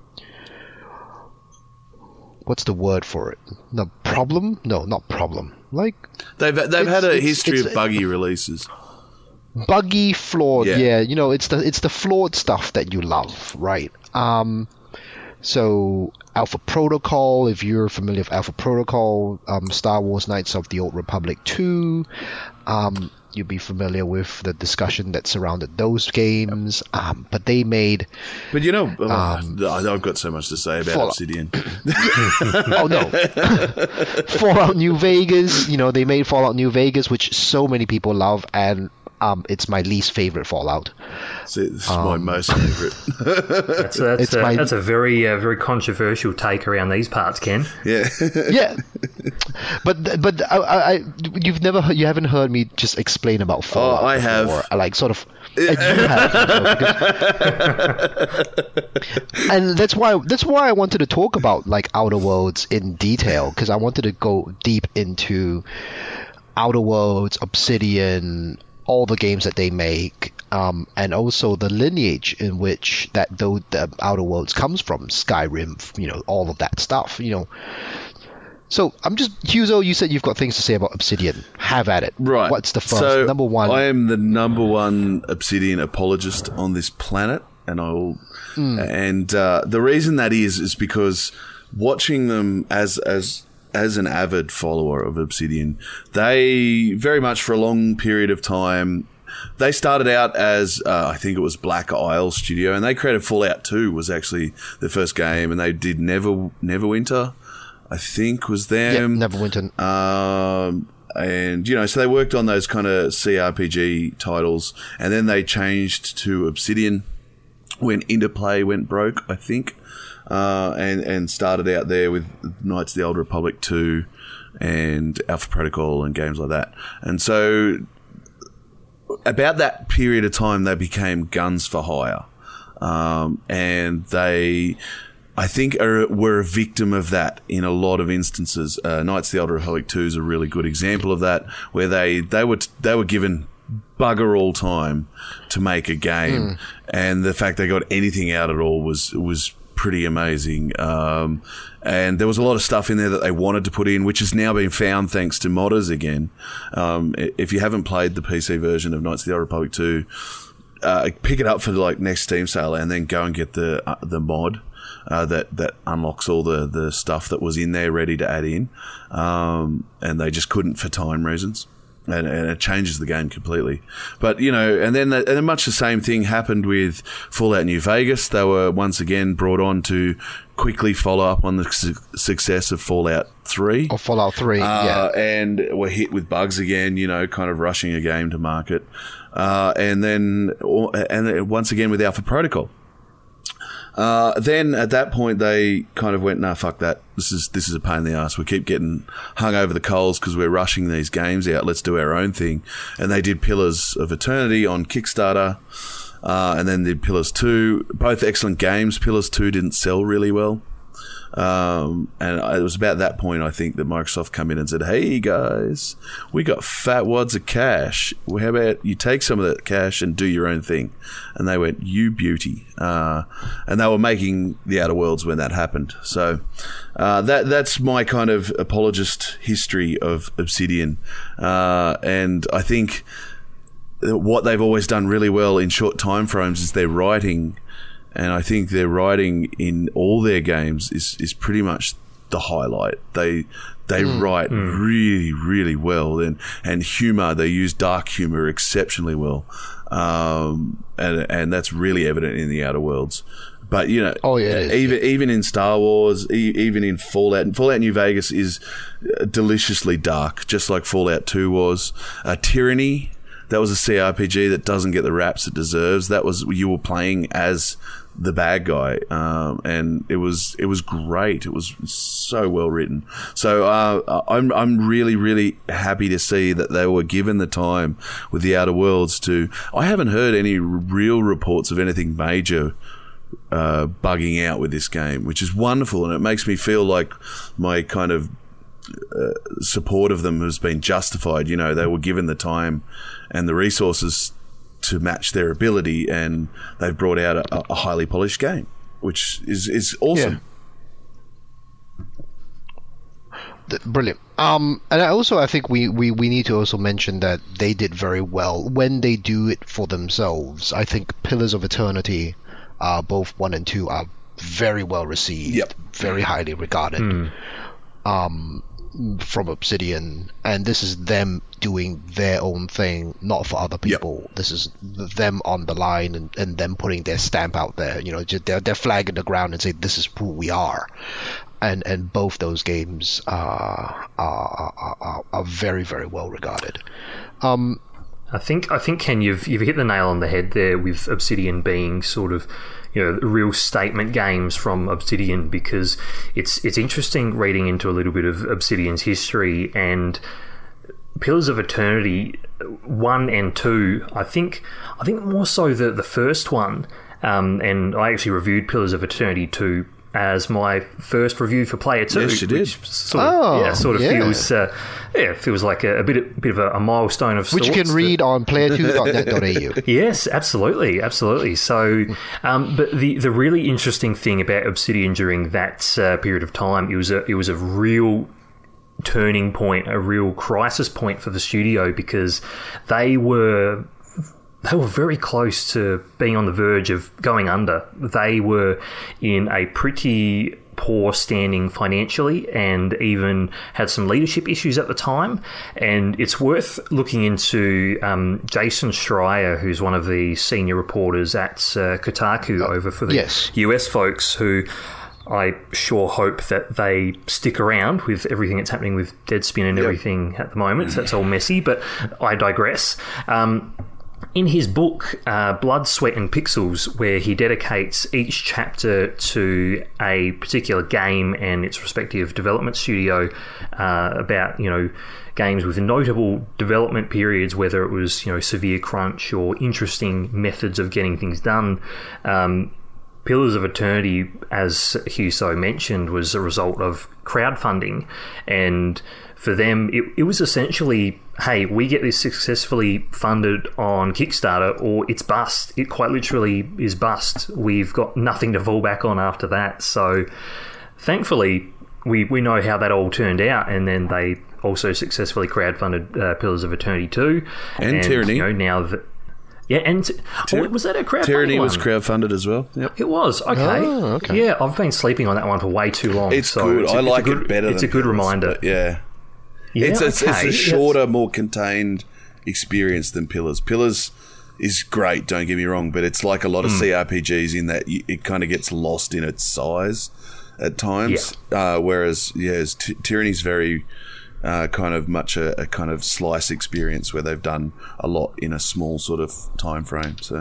what's the word for it? The problem? No, not problem. Like they've they've had a it's, history it's, of buggy releases. Buggy, flawed. Yeah. yeah, you know, it's the it's the flawed stuff that you love, right? Um, so Alpha Protocol, if you're familiar with Alpha Protocol, um, Star Wars Knights of the Old Republic two, um, you'd be familiar with the discussion that surrounded those games. Um, but they made... But you know, oh, um, I've got so much to say about Fallout. Obsidian. oh, no. Fallout New Vegas, you know, they made Fallout New Vegas, which so many people love, and um, it's my least favorite Fallout. See, this is um, my most favorite. that's a, that's, a, my... that's a very uh, very controversial take around these parts, Ken. Yeah, yeah. But but I, I, you've never heard, you haven't heard me just explain about Fallout. Oh, I before. have. I like sort of. You have. You know, because, and that's why that's why I wanted to talk about like Outer Worlds in detail, because I wanted to go deep into Outer Worlds, Obsidian, all the games that they make, um, and also the lineage in which that though the Outer Worlds comes from, Skyrim, you know, all of that stuff, you know. So I'm just, Huzo, you said you've got things to say about Obsidian. Have at it. Right. What's the first so number one? I am the number one Obsidian apologist on this planet, and I'll mm. and uh, the reason that is is because watching them as as as an avid follower of Obsidian, they very much for a long period of time, they started out as, uh, I think it was Black Isle Studio, and they created Fallout two was actually their first game, and they did Never Neverwinter, I think was them. Yeah, Neverwinter. Um, and, you know, so they worked on those kind of C R P G titles, and then they changed to Obsidian when Interplay went broke, I think. Uh, and, and started out there with Knights of the Old Republic two and Alpha Protocol and games like that. And so about that period of time, they became guns for hire. Um, and they, I think, are, were a victim of that in a lot of instances. Uh, Knights of the Old Republic two is a really good example of that, where they, they were, they were given bugger all time to make a game. Mm. And the fact they got anything out at all was, was, pretty amazing. Um, and there was a lot of stuff in there that they wanted to put in, which has now been found thanks to modders again. Um, if you haven't played the P C version of Knights of the Old Republic two, uh, pick it up for like next Steam sale and then go and get the uh, the mod uh, that that unlocks all the, the stuff that was in there ready to add in. Um, and they just couldn't for time reasons. And, and it changes the game completely. But, you know, and then, the, and then much the same thing happened with Fallout New Vegas. They were once again brought on to quickly follow up on the su- success of Fallout three. Or Fallout three, uh, yeah. And were hit with bugs again, you know, kind of rushing a game to market. Uh, and then, and then once again with Alpha Protocol. Uh, then at that point they kind of went, nah, fuck that. This is, this is a pain in the ass. We keep getting hung over the coals because we're rushing these games out. Let's do our own thing. And they did Pillars of Eternity on Kickstarter. Uh, and then did Pillars two, both excellent games. Pillars two didn't sell really well. Um, and it was about that point, I think, that Microsoft come in and said, hey guys, we got fat wads of cash. Well, how about you take some of that cash and do your own thing? And they went, you beauty. Uh, and they were making the Outer Worlds when that happened. So, uh, that, that's my kind of apologist history of Obsidian. Uh, and I think what they've always done really well in short time frames is their writing. And I think their writing in all their games is, is pretty much the highlight. They they mm, write mm. really, really well. And, and humour, they use dark humour exceptionally well. Um, and, and that's really evident in the Outer Worlds. But, you know, Oh, yeah, it is, even even in Star Wars, e- even in Fallout, Fallout New Vegas is deliciously dark, just like Fallout two was. Uh, Tyranny, that was a C R P G that doesn't get the raps it deserves. That was, you were playing as the bad guy, um, and it was it was great. It was so well written. So uh, I'm I'm really really happy to see that they were given the time with the Outer Worlds to. I haven't heard any real reports of anything major uh, bugging out with this game, which is wonderful, and it makes me feel like my kind of uh, support of them has been justified. You know, they were given the time and the resources to match their ability, and they've brought out a, a highly polished game, which is is awesome. Yeah. Brilliant. Um, and I also, I think we, we, we need to also mention that they did very well when they do it for themselves. I think Pillars of Eternity, uh, both one and two, are very well received, Yep. very highly regarded. Mm. Um, from Obsidian, and this is them doing their own thing, not for other people. Yep. This is them on the line, and, and them putting their stamp out there. You know, just their their flag in the ground and say, "This is who we are." And and both those games are are are, are, are very very well regarded. Um, I think I think Ken, you've you've hit the nail on the head there with Obsidian being sort of, you know, real statement games from Obsidian, because it's it's interesting reading into a little bit of Obsidian's history. And Pillars of Eternity one and two, I think I think more so the the first one, um, and I actually reviewed Pillars of Eternity two as my first review for Player Two. Yes, you did. Which sort of, oh, yeah, sort of yeah. feels uh, yeah feels like a, a bit of, bit of a, a milestone of which sorts. you can read on player two dot net dot a u. Yes, absolutely, absolutely. So, um, but the the really interesting thing about Obsidian during that uh, period of time, it was a it was a real turning point, a real crisis point for the studio, because they were. They were very close to being on the verge of going under. They were in a pretty poor standing financially, and even had some leadership issues at the time. And it's worth looking into um, Jason Schreier, who's one of the senior reporters at uh, Kotaku over for the yes. U S folks, who I sure hope that they stick around with everything that's happening with Deadspin and everything yep. at the moment. So that's all messy, but I digress. Um, In his book, uh, Blood, Sweat and Pixels, where he dedicates each chapter to a particular game and its respective development studio, uh, about, you know, games with notable development periods, whether it was, you know, severe crunch or interesting methods of getting things done. Um, Pillars of Eternity, as Hugh so mentioned, was a result of crowdfunding, and for them, it, it was essentially, hey, we get this successfully funded on Kickstarter, or it's bust. It quite literally is bust. We've got nothing to fall back on after that. So thankfully, we, we know how that all turned out, and then they also successfully crowdfunded uh, Pillars of Eternity two. And, and Tyranny. You know, now that... Yeah, and t- Tyr- oh, was that a crowdfunding Tyranny one? was crowdfunded as well. Yep. It was, okay. Oh, okay. Yeah, I've been sleeping on that one for way too long. It's so good. It's a, I like it's a good, it better. It's than a good Pillars, reminder. Yeah. Yeah, it's, it's, okay. it's a shorter, more contained experience than Pillars. Pillars is great, don't get me wrong, but it's like a lot of mm. C R P Gs in that you, it kind of gets lost in its size at times. Yeah. Uh, whereas, yeah, Ty- Tyranny's very uh, kind of much a, a kind of slice experience where they've done a lot in a small sort of time frame. So.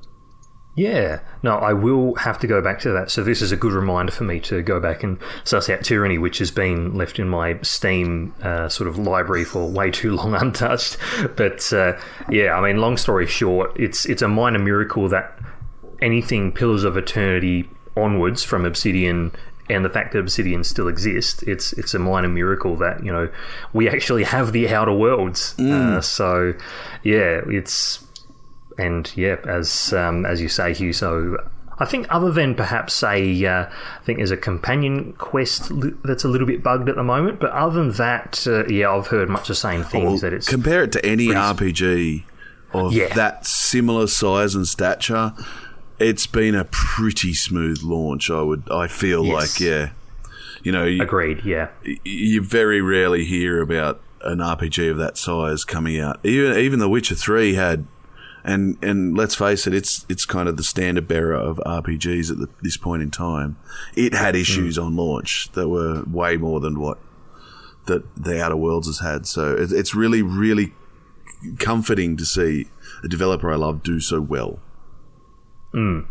Yeah, no, I will have to go back to that. So this is a good reminder for me to go back and suss out Tyranny, which has been left in my Steam uh, sort of library for way too long untouched. But uh, yeah, I mean, long story short, it's it's a minor miracle that anything Pillars of Eternity onwards from Obsidian, and the fact that Obsidian still exists, it's it's a minor miracle that, you know, we actually have the Outer Worlds. Mm. Uh, so yeah, it's. And yeah, as um, as you say, Hugh. So I think other than perhaps a, uh, I think there's a companion quest li- that's a little bit bugged at the moment. But other than that, uh, yeah, I've heard much the same things. Well, that it's compare it to any pretty... R P G of yeah. that similar size and stature. It's been a pretty smooth launch. I would, I feel yes. like, yeah, you know, you, agreed. Yeah, you very rarely hear about an R P G of that size coming out. Even even The Witcher three had and and let's face it, it's it's kind of the standard bearer of R P Gs at the, this point in time. It had issues mm. on launch that were way more than what that the Outer Worlds has had. So it, it's really, really comforting to see a developer I love do so well. Mm.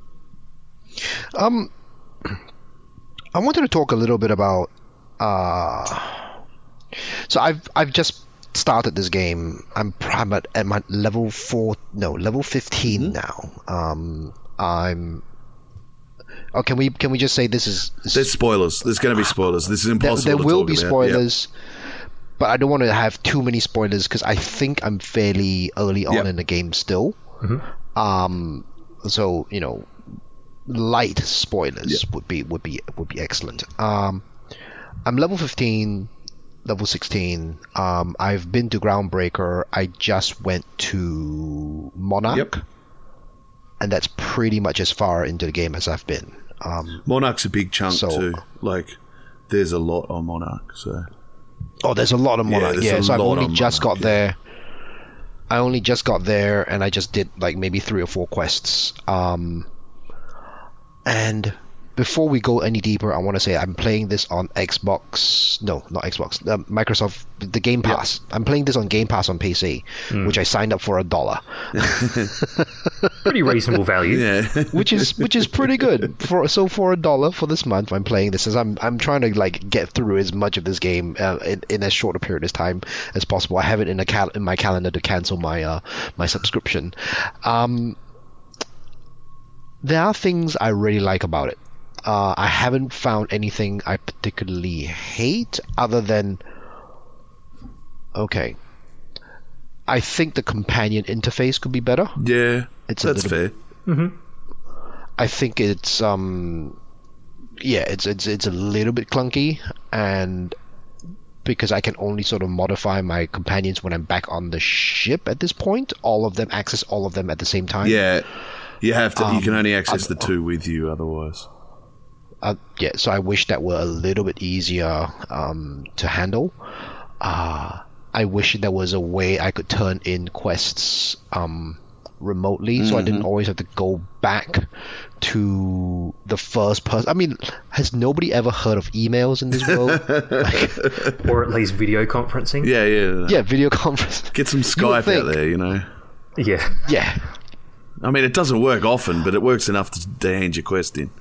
Um, I wanted to talk a little bit about. Uh, so I've I've just started this game. I'm I'm at, at my level four, no level fifteen mm-hmm. now. Um, I'm. Oh, can we can we just say this is? This There's spoilers. There's going to be spoilers. This is impossible. There, there to will talk be about. spoilers, yep. but I don't want to have too many spoilers because I think I'm fairly early on yep. in the game still. Mm-hmm. Um, so you know, light spoilers yep. would be would be would be excellent. Um, I'm level fifteen, level sixteen. Um, I've been to Groundbreaker. I just went to Monarch. Yep. And that's pretty much as far into the game as I've been. Um, Monarch's a big chunk so, too. Like, there's a lot on Monarch. So. Oh, there's a lot of Monarch. Yeah, yeah so I've only just Monarch, got yeah. there. I only just got there, and I just did like maybe three or four quests. Um, and before we go any deeper, I want to say I'm playing this on Xbox. No, not Xbox. Uh, Microsoft, the Game Pass. Yep. I'm playing this on Game Pass on P C, mm. which I signed up for a dollar. Pretty reasonable value. Yeah. which is which is pretty good. For so for a dollar for this month, I'm playing this as I'm I'm trying to like get through as much of this game uh, in, in as short a period of time as possible. I have it in a cal- in my calendar to cancel my uh, my subscription. Um, there are things I really like about it. Uh, I haven't found anything I particularly hate other than okay. I think the companion interface could be better. Yeah, it's that's a fair. Mm-hmm. I think it's um, yeah, it's it's it's a little bit clunky, and because I can only sort of modify my companions when I'm back on the ship at this point, all of them access all of them at the same time. Yeah, you have to. Um, you can only access uh, the two with you, otherwise. Uh, yeah, so I wish that were a little bit easier um, to handle. Uh, I wish there was a way I could turn in quests um, remotely, mm-hmm. so I didn't always have to go back to the first person. I mean, has nobody ever heard of emails in this world? Like, or at least video conferencing? Yeah, yeah. Yeah, video conferencing. Get some Skype out there, you know? Yeah. Yeah. I mean, it doesn't work often, but it works enough to, to hand your quest in.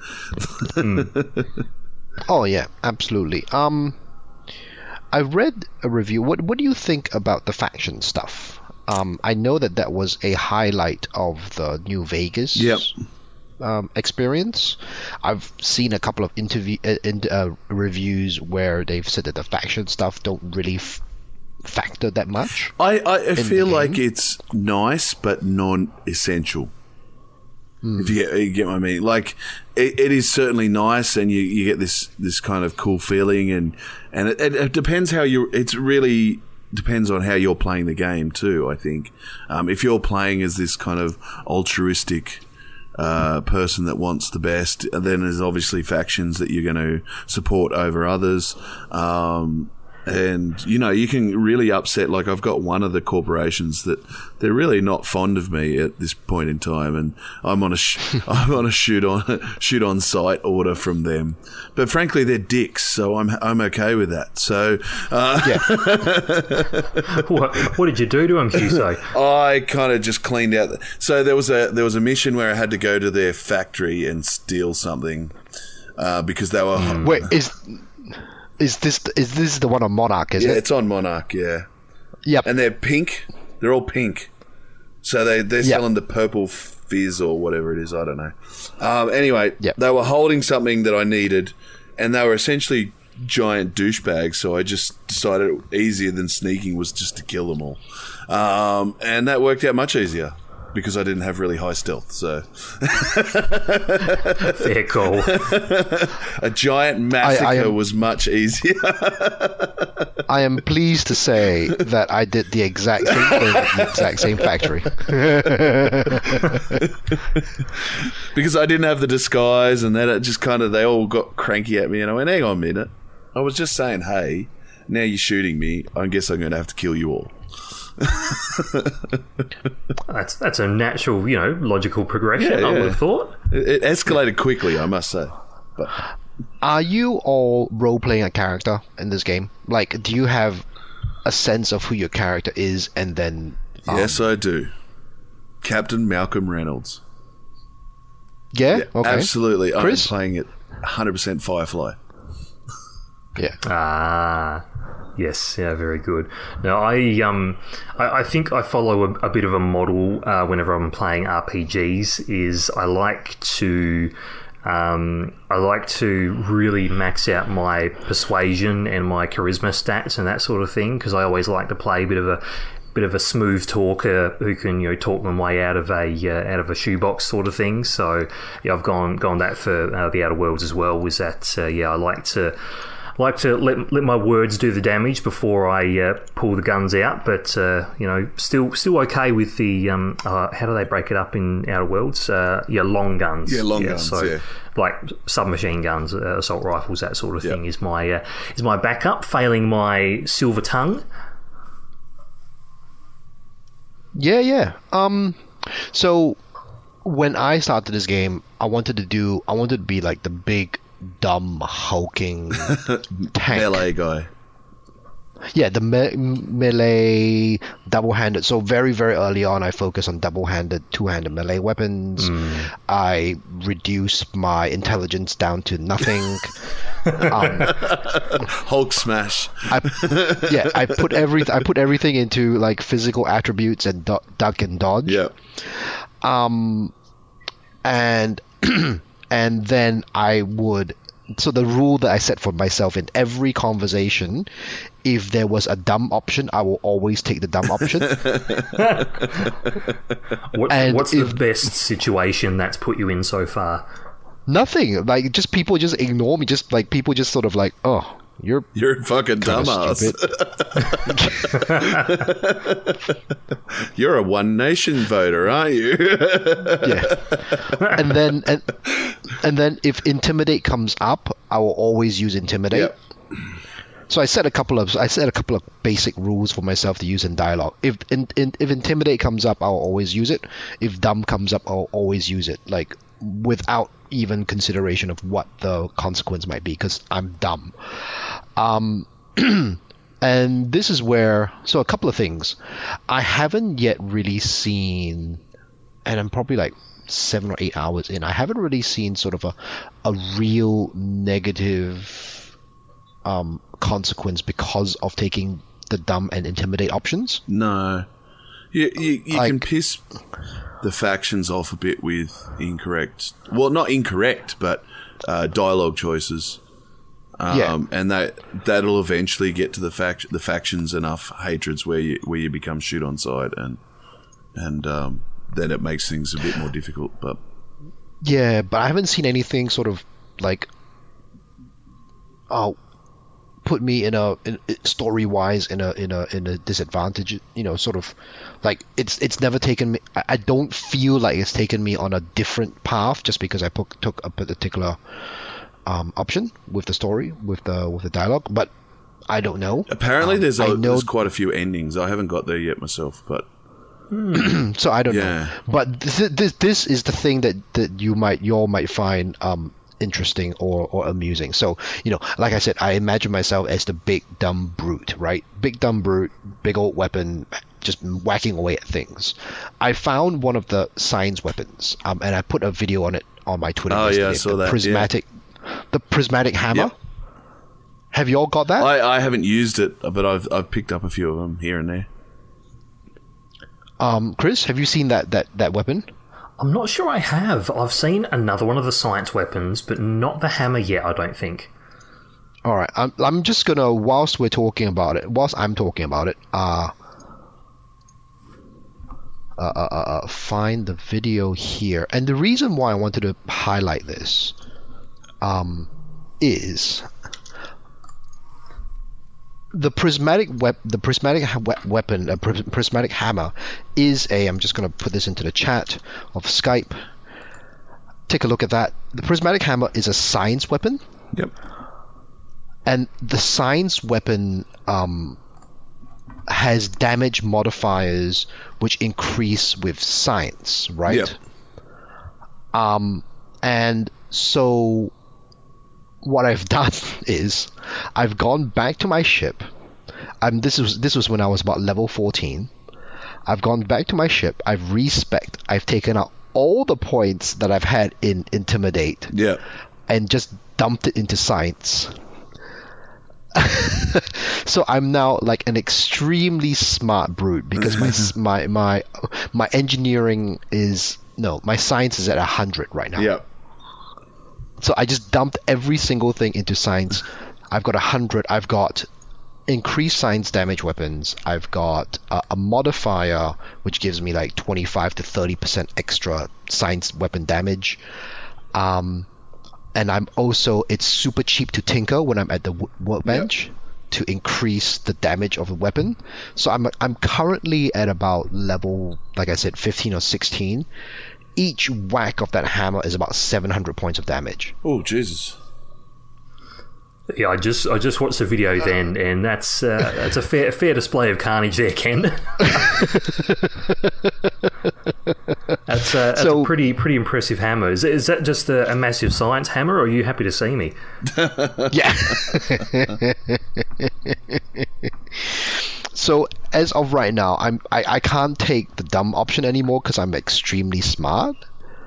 mm. Oh, yeah, absolutely. Um, I read a review. What What do you think about the faction stuff? Um, I know that that was a highlight of the New Vegas yep. um, experience. I've seen a couple of interview uh, in, uh, reviews where they've said that the faction stuff don't really f- factor that much. I, I, I feel like it's nice but non-essential. Mm. If you get, you get what I mean, like it, it is certainly nice, and you, you get this this kind of cool feeling, and and it, it, it depends how you. It's really depends on how you're playing the game too. I think um, if you're playing as this kind of altruistic uh, person that wants the best, then there's obviously factions that you're going to support over others. Um, And, you know, you can really upset, like I've got one of the corporations that they're really not fond of me at this point in time, and I'm on a, sh- I'm on a shoot on, shoot on sight order from them. But frankly, they're dicks, so I'm, I'm okay with that. So, uh, yeah. what, what did you do to them, Q-Say? I kind of just cleaned out. The- so there was a, there was a mission where I had to go to their factory and steal something, uh, because they were. Mm. Wait, is, Is this is this the one on Monarch, is yeah, it? Yeah, it's on Monarch, yeah. Yep. And they're pink. They're all pink. So they, they're yep. selling the purple fizz or whatever it is. I don't know. Um, anyway, yep. they were holding something that I needed, and they were essentially giant douchebags, so I just decided easier than sneaking was just to kill them all. Um, and that worked out much easier, because I didn't have really high stealth, so... Fair call. A giant massacre I, I am, was much easier. I am pleased to say that I did the exact same thing at the exact same factory. Because I didn't have the disguise, and then it just kind of... They all got cranky at me, and I went, hang on a minute. I was just saying, hey, now you're shooting me. I guess I'm going to have to kill you all. That's that's a natural, you know, logical progression. Yeah, I would yeah. have thought. It, it escalated quickly, I must say. But Are you all role playing a character in this game? Like, do you have a sense of who your character is, and then um, yes, I do. Captain Malcolm Reynolds. yeah, Yeah, okay, absolutely. Chris? I'm playing it one hundred percent Firefly. yeah. Ah, yes, yeah, very good. Now, I um, I, I think I follow a, a bit of a model uh, whenever I'm playing R P Gs. Is I like to. Um, I like to really max out my persuasion and my charisma stats and that sort of thing, because I always like to play a bit of a bit of a smooth talker who can, you know, talk them way out of a uh, out of a shoebox sort of thing. So yeah, I've gone gone that for uh, the Outer Worlds as well. Was that uh, yeah? I like to. like to let let my words do the damage before I uh, pull the guns out, but uh, you know, still still okay with the um, uh, how do they break it up in Outer Worlds? Uh, yeah, long guns. Yeah, long guns, So yeah. like submachine guns, uh, assault rifles, that sort of Yep. thing is my uh, is my backup. Failing my silver tongue. Yeah, yeah. Um, so when I started this game, I wanted to do, I wanted to be like the big, dumb, hulking tank. Melee guy. Yeah, the me- melee, double-handed. So very, very early on, I focused on double-handed, two-handed melee weapons. I reduced my intelligence down to nothing. um, Hulk smash. I, yeah, I put every I put everything into like physical attributes and du- duck and dodge. Yeah. Um, and and then I would. So the rule that I set for myself in every conversation, if there was a dumb option, I will always take the dumb option. What, And what's if- the best situation that's put you in so far? Nothing. Like, just people just ignore me. Just like people just sort of like, oh, you're You're a fucking kinda dumbass. stupid. You're a One Nation voter, aren't you? Yeah. And then and, and then if intimidate comes up, I will always use intimidate. Yep. So I set a couple of I set a couple of basic rules for myself to use in dialogue. If in, in, if intimidate comes up, I'll always use it. If dumb comes up, I'll always use it. Like without even consideration of what the consequence might be, because I'm dumb. Um, and this is where so a couple of things. I haven't yet really seen, and I'm probably like seven or eight hours in. I haven't really seen sort of a a real negative um, consequence because of taking the dumb and intimidate options. No. You, you, you Like- can piss the factions off a bit with incorrect, well, not incorrect, but uh, dialogue choices. Um, Yeah. And that, that'll eventually get to the fact the factions enough hatreds where you, where you become shoot on sight, and, and um, then it makes things a bit more difficult. But Yeah, but I haven't seen anything sort of like, oh, put me in a in, story wise in a in a in a disadvantage. You know, sort of like it's it's never taken me. I, I don't feel like it's taken me on a different path just because I put, took a particular um, option with the story, with the with the dialogue. But I don't know. apparently Um, there's, I a, know- there's quite a few endings. I haven't got there yet myself, but So I don't Yeah. know. But th- this this is the thing that, that you might you all might find um interesting or, or amusing. So, you know, like I said, I imagine myself as the big dumb brute, right? Big dumb brute, big old weapon, just whacking away at things. I found one of the science weapons, um, and I put a video on it on my Twitter. Oh, yeah, I yesterday, saw the that, yeah. prismatic, the prismatic hammer. Yep. Have you all got that? I, I haven't used it, but I've I've picked up a few of them here and there. Um, Chris, have you seen that that that weapon? I'm not sure I have. I've seen another one of the science weapons, but not the hammer yet, I don't think. All right, I'm I'm just gonna whilst we're talking about it, whilst I'm talking about it, uh, uh, uh, uh, uh, find the video here. And the reason why I wanted to highlight this, um, is the prismatic wep- the prismatic ha- we- weapon, a pris- prismatic hammer, is a. I'm just gonna put this into the chat of Skype. Take a look at that. The prismatic hammer is a science weapon. Yep. And the science weapon um, has damage modifiers which increase with science, right? Yep. Um, and so what I've done is I've gone back to my ship. Um, this was this was when I was about level fourteen. I've gone back to my ship. I've respec'd. I've taken out all the points that I've had in Intimidate. Yeah. And just dumped it into science. So I'm now like an extremely smart brute because my my my my engineering is no, my science is at a hundred right now. Yeah. So I just dumped every single thing into science. I've got a hundred. I've got increased science damage weapons. I've got a, a modifier which gives me like twenty-five to thirty percent extra science weapon damage. Um. And I'm also, it's super cheap to tinker when I'm at the workbench yep. to increase the damage of a weapon. So I'm I'm currently at about level, like I said, fifteen or sixteen. Each whack of that hammer is about seven hundred points of damage. Oh, Jesus. Yeah, I just I just watched the video then, and that's uh, that's a fair fair display of carnage there, Ken. that's, uh, that's so, a pretty pretty impressive hammer. Is, is that just a, a massive science hammer, or are you happy to see me? Yeah. So as of right now, I'm I, I can't take the dumb option anymore because I'm extremely smart.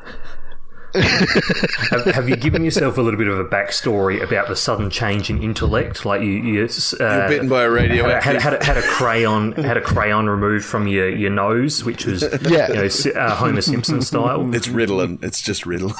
have, have you given yourself a little bit of a backstory about the sudden change in intellect? Like you, you uh, you're bitten by a radioactive. Had, had, had, had a crayon, had a crayon removed from your, your nose, which was yeah. you know, uh, Homer Simpson style. It's Ritalin. It's just Ritalin.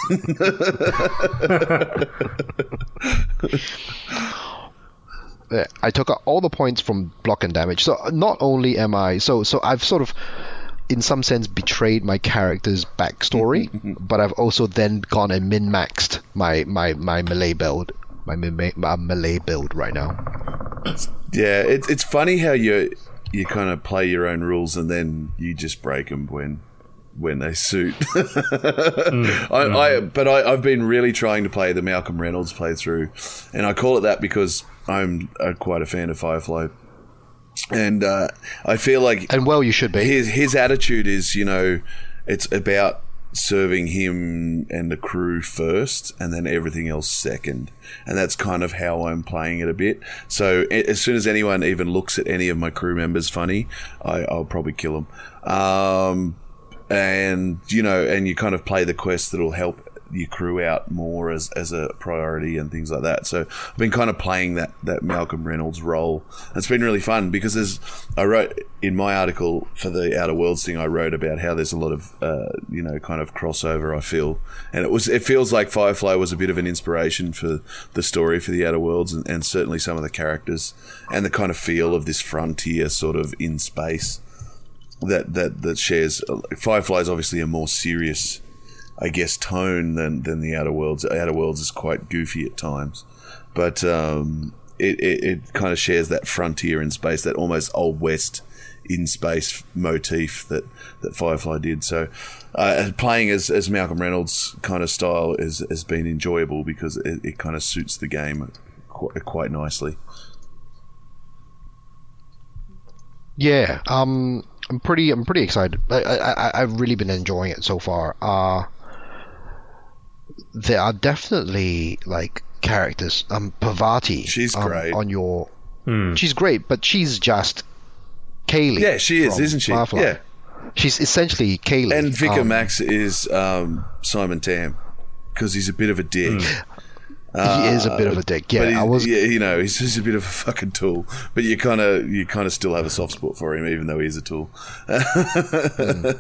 Yeah, I took out all the points from block and damage. So not only am I so so I've sort of in some sense betrayed my character's backstory, but I've also then gone and min-maxed my, my, my melee build, my, my, my melee build right now. Yeah, it's it's funny how you you kind of play your own rules and then you just break them when when they suit. mm, I, mm. I but I, I've been really trying to play the Malcolm Reynolds playthrough, and I call it that because I'm a, quite a fan of Firefly. And uh, I feel like, and well, you should be. His his attitude is, you know, it's about serving him and the crew first, and then everything else second. And that's kind of how I'm playing it a bit. So as soon as anyone even looks at any of my crew members funny, I, I'll probably kill them. Um, and you know, and you kind of play the quest that'll help your crew out more as as a priority and things like that. So I've been kind of playing that that Malcolm Reynolds role. It's been really fun because there's I wrote in my article for the Outer Worlds thing, I wrote about how there's a lot of uh, you know kind of crossover, I feel, and it was it feels like Firefly was a bit of an inspiration for the story for the Outer Worlds, and, and certainly some of the characters and the kind of feel of this frontier sort of in space that that that shares. Firefly is obviously a more serious, I guess, tone than, than the Outer Worlds. Outer Worlds is quite goofy at times, but um, it, it, it kind of shares that frontier in space, that almost Old West in space motif that, that Firefly did. So uh, playing as, as Malcolm Reynolds kind of style is, has been enjoyable because it, it kind of suits the game quite, quite nicely. Yeah, um, I'm pretty I'm pretty excited. I, I, I've really been enjoying it so far. Uh, there are definitely like characters. Um, Parvati. She's um, great. On your, mm. she's great, but she's just Kaylee. Yeah, she is, isn't she? Firefly. Yeah, she's essentially Kaylee. And Vicar um, Max is um, Simon Tam because he's a bit of a dick. Mm. Uh, he is a bit of a dick. Yeah, I was. Yeah, you know, he's just a bit of a fucking tool. But you kind of, you kind of still have a soft spot for him, even though he's a tool. mm.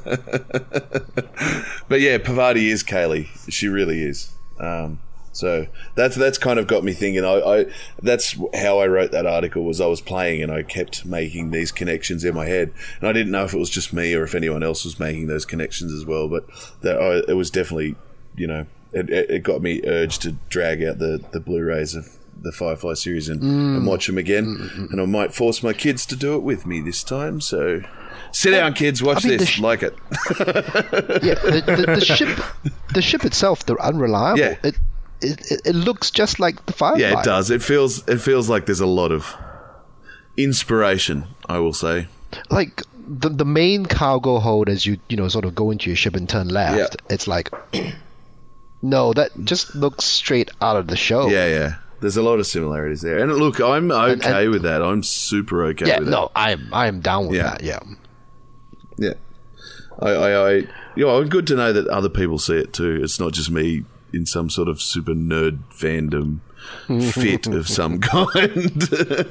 But yeah, Parvati is Kaylee. She really is. Um, so that's that's kind of got me thinking. I, I that's how I wrote that article. Was I was playing and I kept making these connections in my head, and I didn't know if it was just me or if anyone else was making those connections as well. But that I, it was definitely, you know. It, it got me urged to drag out the, the Blu-rays of the Firefly series and, mm. and watch them again. Mm-hmm. And I might force my kids to do it with me this time. So sit down, kids. Watch I mean, this. Sh- like it. Yeah, the, the, the ship, the ship itself, they're unreliable. Yeah. It, it it looks just like the Firefly. Yeah, it does. It feels it feels like there's a lot of inspiration, I will say. Like the the main cargo hold, as you you know sort of go into your ship and turn left, Yeah. it's like, no, that just looks straight out of the show. Yeah, yeah. There's a lot of similarities there. And look, I'm okay And- and- with that. I'm super okay Yeah, with no, I'm I'm down with Yeah. that. Yeah. that. Yeah. I, I, I, you know, good to know that other people see it too. It's not just me in some sort of super nerd fandom fit of some kind.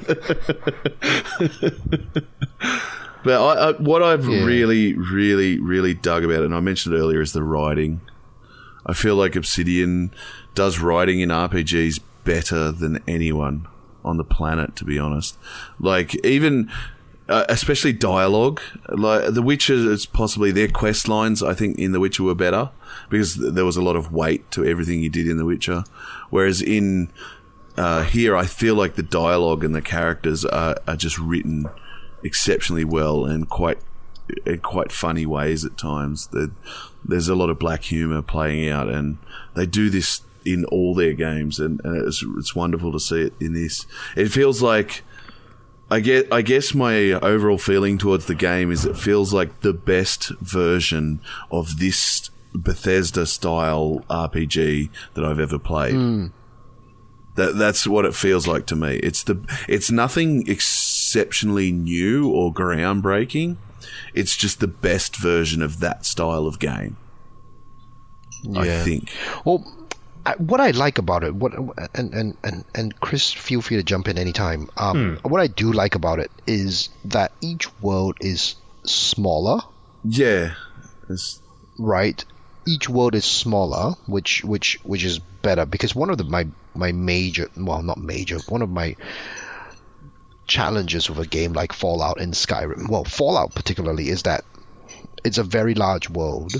But I, I, what I've Yeah. really, really, really dug about it, and I mentioned it earlier, is the writing. I feel like Obsidian does writing in R P Gs better than anyone on the planet, to be honest. Like, even... Uh, especially dialogue, like The Witcher, it's possibly their quest lines. I think in The Witcher were better because th- there was a lot of weight to everything you did in The Witcher. Whereas in uh, here, I feel like the dialogue and the characters are, are just written exceptionally well and quite in quite funny ways at times. The, there's a lot of black humor playing out, and they do this in all their games, and, and it's it's wonderful to see it in this. It feels like. I guess, I guess my overall feeling towards the game is it feels like the best version of this Bethesda-style R P G that I've ever played. Mm. That that's what it feels like to me. It's the it's nothing exceptionally new or groundbreaking. It's just the best version of that style of game. I Yeah. think. Well, I, what I like about it, what and, and, and, and Chris, feel free to jump in anytime. Um, What I do like about it is that each world is smaller, Yeah. It's, right? Each world is smaller, which which which is better because one of the my my major, well, not major, one of my challenges with a game like Fallout and Skyrim, well, Fallout particularly, is that it's a very large world.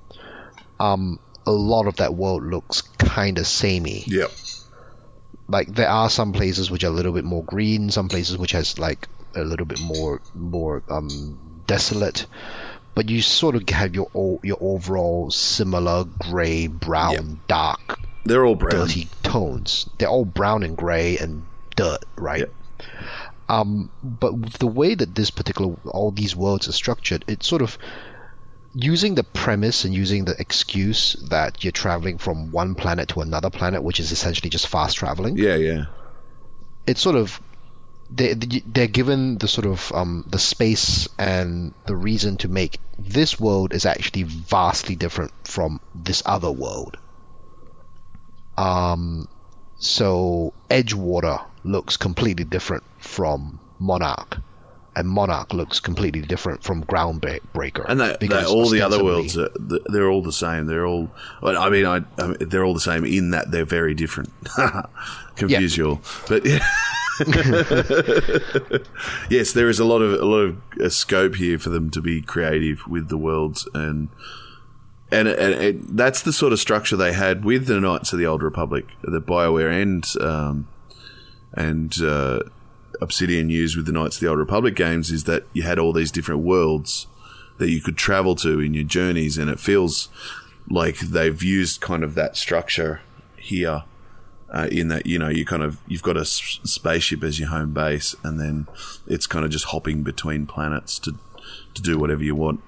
Um. A lot of that world looks kind of samey. yep. Like there are some places which are a little bit more green, some places which has like a little bit more more um, desolate, but you sort of have your o- your overall similar gray, brown, Yep. dark, They're all brown. dirty tones. They're all brown and gray and dirt, right? Yep. Um, but with the way that this particular all these worlds are structured, it's sort of using the premise and using the excuse that you're traveling from one planet to another planet, which is essentially just fast traveling. Yeah, yeah. It's sort of they they're given the sort of um, the space and the reason to make this world is actually vastly different from this other world. Um, so Edgewater looks completely different from Monarch. And Monarch looks completely different from Groundbreaker. And they, they, because all the other ostensibly- worlds, are, they're all the same. They're all, I mean, I, I mean, they're all the same in that they're very different. Confuse you all, but yeah. Yes, there is a lot of a lot of uh, scope here for them to be creative with the worlds, and and, and it, that's the sort of structure they had with the Knights of the Old Republic, that BioWare and um, and uh, Obsidian used with the Knights of the Old Republic games, is that you had all these different worlds that you could travel to in your journeys, and it feels like they've used kind of that structure here. Uh, in that, you know, you kind of you've got a s- spaceship as your home base, and then it's kind of just hopping between planets to to do whatever you want.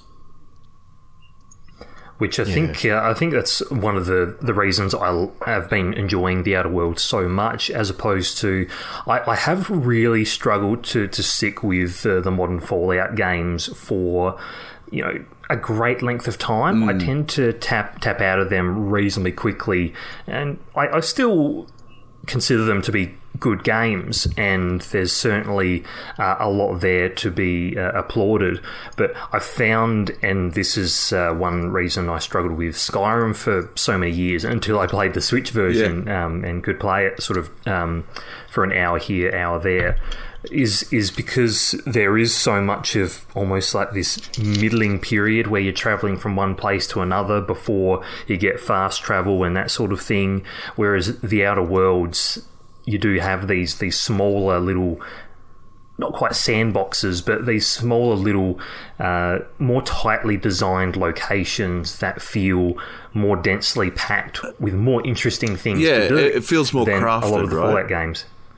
Which I think uh, I think that's one of the, the reasons I have been enjoying the Outer Worlds so much, as opposed to I, I have really struggled to, to stick with uh, the modern Fallout games for, you know, a great length of time. Mm. I tend to tap tap out of them reasonably quickly, and I, I still consider them to be good games, and there's certainly uh, a lot there to be uh, applauded. But I found, and this is uh, one reason I struggled with Skyrim for so many years until I played the Switch version, Yeah. um, and could play it sort of um, for an hour here, hour there, is is because there is so much of almost like this middling period where you're traveling from one place to another before you get fast travel and that sort of thing, whereas the Outer Worlds, you do have these these smaller little, not quite sandboxes, but these smaller little, uh, more tightly designed locations that feel more densely packed with more interesting things Yeah, to do. it- it feels more than a lot crafted, of the right? Fallout games.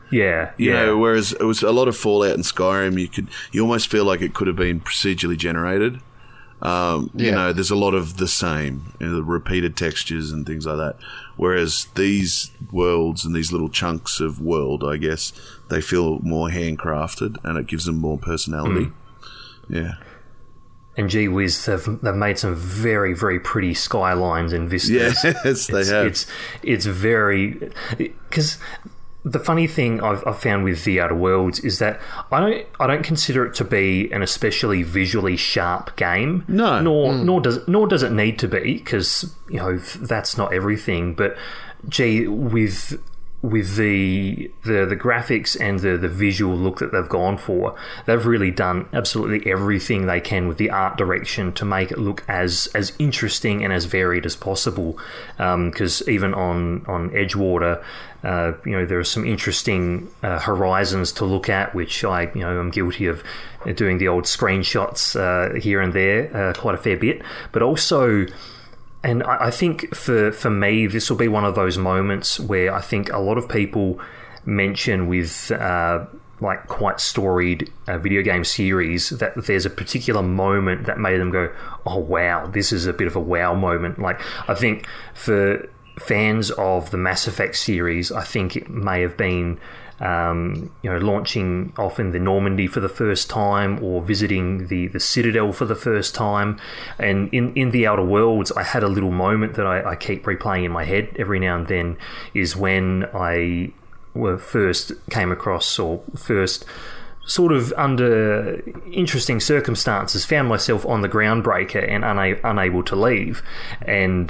Yeah, You yeah. know, whereas it was a lot of Fallout and Skyrim, you could you almost feel like it could have been procedurally generated. Um, you Yeah. know, there's a lot of the same, you know, the repeated textures and things like that. Whereas these worlds and these little chunks of world, I guess, they feel more handcrafted and it gives them more personality. Yeah. And gee whiz, they've, they've made some very, very pretty skylines and vistas. Yes, they it's, have. It's, it's very... Because the funny thing I've, I've found with The Outer Worlds is that I don't I don't consider it to be an especially visually sharp game. No. Nor, nor, does, nor does it need to be, because, you know, that's not everything. But, gee, with... with the, the the graphics and the, the visual look that they've gone for, they've really done absolutely everything they can with the art direction to make it look as as interesting and as varied as possible. Because um, even on on Edgewater, uh, you know, there are some interesting uh, horizons to look at, which I you know I'm guilty of doing the old screenshots uh, here and there uh, quite a fair bit, but also. And I think for, for me, this will be one of those moments where I think a lot of people mention with uh, like quite storied uh, video game series that there's a particular moment that made them go, oh, wow, this is a bit of a wow moment. Like, I think for fans of the Mass Effect series, I think it may have been... Um, you know, launching off in the Normandy for the first time, or visiting the, the Citadel for the first time. And in, in The Outer Worlds, I had a little moment that I, I keep replaying in my head every now and then, is when I well, first came across, or first sort of under interesting circumstances, found myself on the Groundbreaker and una- unable to leave. And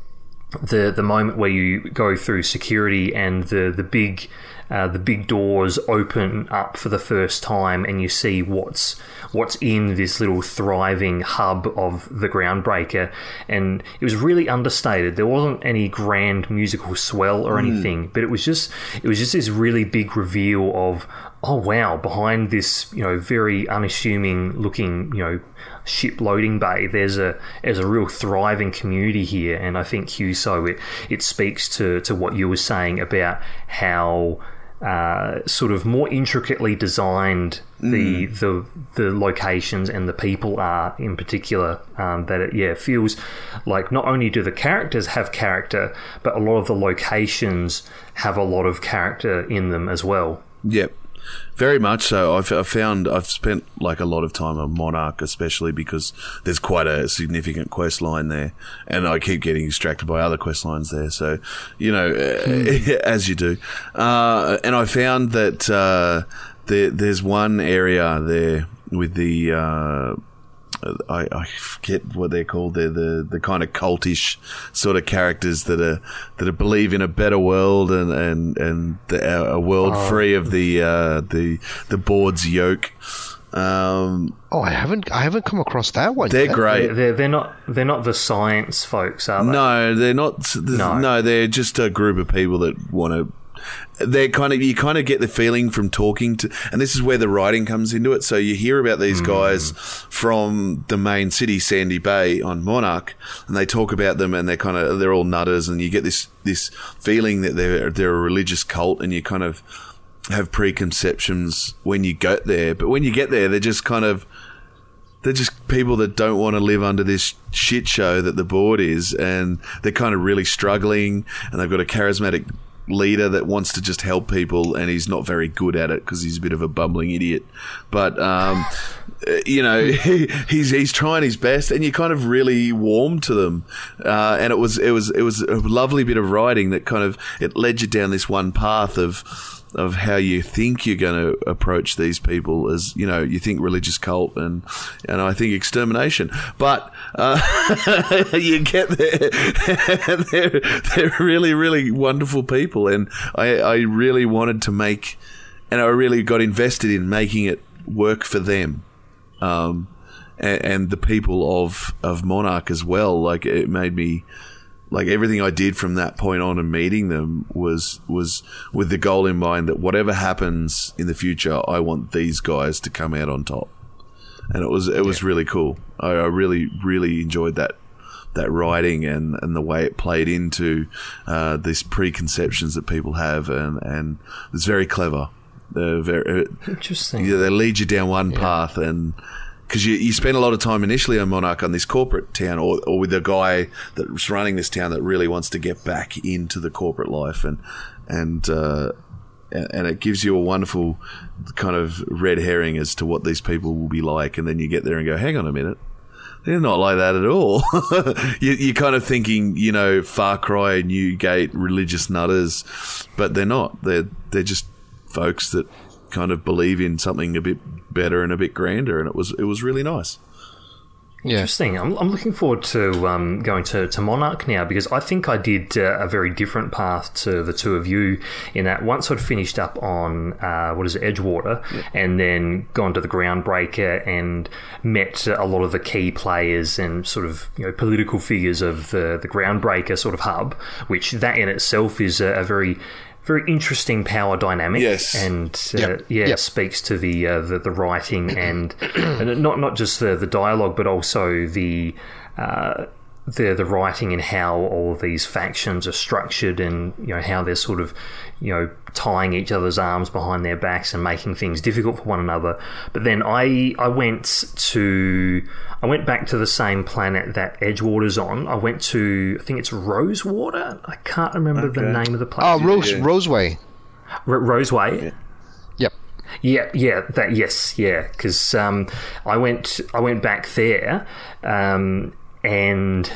the the moment where you go through security and the, the big... Uh, the big doors open up for the first time, and you see what's what's in this little thriving hub of the Groundbreaker. And it was really understated. There wasn't any grand musical swell or anything, mm. but it was just it was just this really big reveal of, oh wow, behind this you know very unassuming looking you know ship loading bay, there's a there's a real thriving community here. And I think, Hugh, so it it speaks to to what you were saying about how. Uh, sort of more intricately designed the mm. the the locations and the people are in particular. Um, that it yeah feels like not only do the characters have character, but a lot of the locations have a lot of character in them as well. Yep. Very much so. I've, I've found I've spent like a lot of time on Monarch, especially because there's quite a significant quest line there, and I keep getting distracted by other quest lines there. So, you know, mm. as you do. Uh, and I found that uh, there, there's one area there with the. Uh, I, I forget what they're called. They're the, the kind of cultish sort of characters that are that are believe in a better world and and and the, a world oh. free of the uh, the the board's yoke. Um, oh, I haven't I haven't come across that one. They're yet. great. They're, they're they're not they're not the science folks, are they? No, they're not. No, no they're just a group of people that want to. They're kind of you kind of get the feeling from talking to, and this is where the writing comes into it. So you hear about these mm. guys from the main city, Sandy Bay, on Monarch, and they talk about them, and they're kind of they're all nutters, and you get this this feeling that they're they're a religious cult, and you kind of have preconceptions when you get there. But when you get there, they're just kind of they're just people that don't want to live under this shit show that the board is, and they're kind of really struggling, and they've got a charismatic leader that wants to just help people, and he's not very good at it because he's a bit of a bumbling idiot. But um, you know, he, he's he's trying his best, and you kind of really warm to them. Uh, and it was it was it was a lovely bit of writing that kind of it led you down this one path of. of how you think you're going to approach these people as, you know, you think religious cult and and I think extermination. But uh, you get there and they're, they're really, really wonderful people. And I, I really wanted to make, and I really got invested in making it work for them. Um, and, and the people of, of Monarch as well. Like, it made me... Like, everything I did from that point on and meeting them was was with the goal in mind that whatever happens in the future, I want these guys to come out on top. And it was it was yeah. really cool. I, I really, really enjoyed that that writing and, and the way it played into uh, these preconceptions that people have, and, and it's very clever. They're very interesting. Yeah, they lead you down one yeah. path, and because you, you spend a lot of time initially on Monarch on this corporate town, or, or with a guy that's running this town that really wants to get back into the corporate life, and and uh, and it gives you a wonderful kind of red herring as to what these people will be like, and then you get there and go, hang on a minute. They're not like that at all. you, you're kind of thinking, you know, Far Cry, Newgate, religious nutters, but they're not. They're they're just folks that kind of believe in something a bit better and a bit grander, and it was it was really nice. Interesting. I'm, I'm looking forward to um, going to, to Monarch now, because I think I did uh, a very different path to the two of you in that once I'd finished up on, uh, what is it, Edgewater, yep. and then gone to the Groundbreaker and met a lot of the key players and sort of, you know, political figures of the, the Groundbreaker sort of hub, which that in itself is a, a very... very interesting power dynamic, yes, and uh, yep. yeah, yep. speaks to the, uh, the the writing and, and not not just the, the dialogue, but also the uh, the the writing and how all of these factions are structured, and you know how they're sort of you know tying each other's arms behind their backs and making things difficult for one another. But then I I went to I went back to the same planet that Edgewater's on. I went to, I think it's Rosewater. I can't remember okay. the name of the place. Oh, Rose, yeah. Roseway. R- Roseway. Yeah. Yep. Yeah, yeah, that yes, yeah. Because um, I went, I went back there, um, and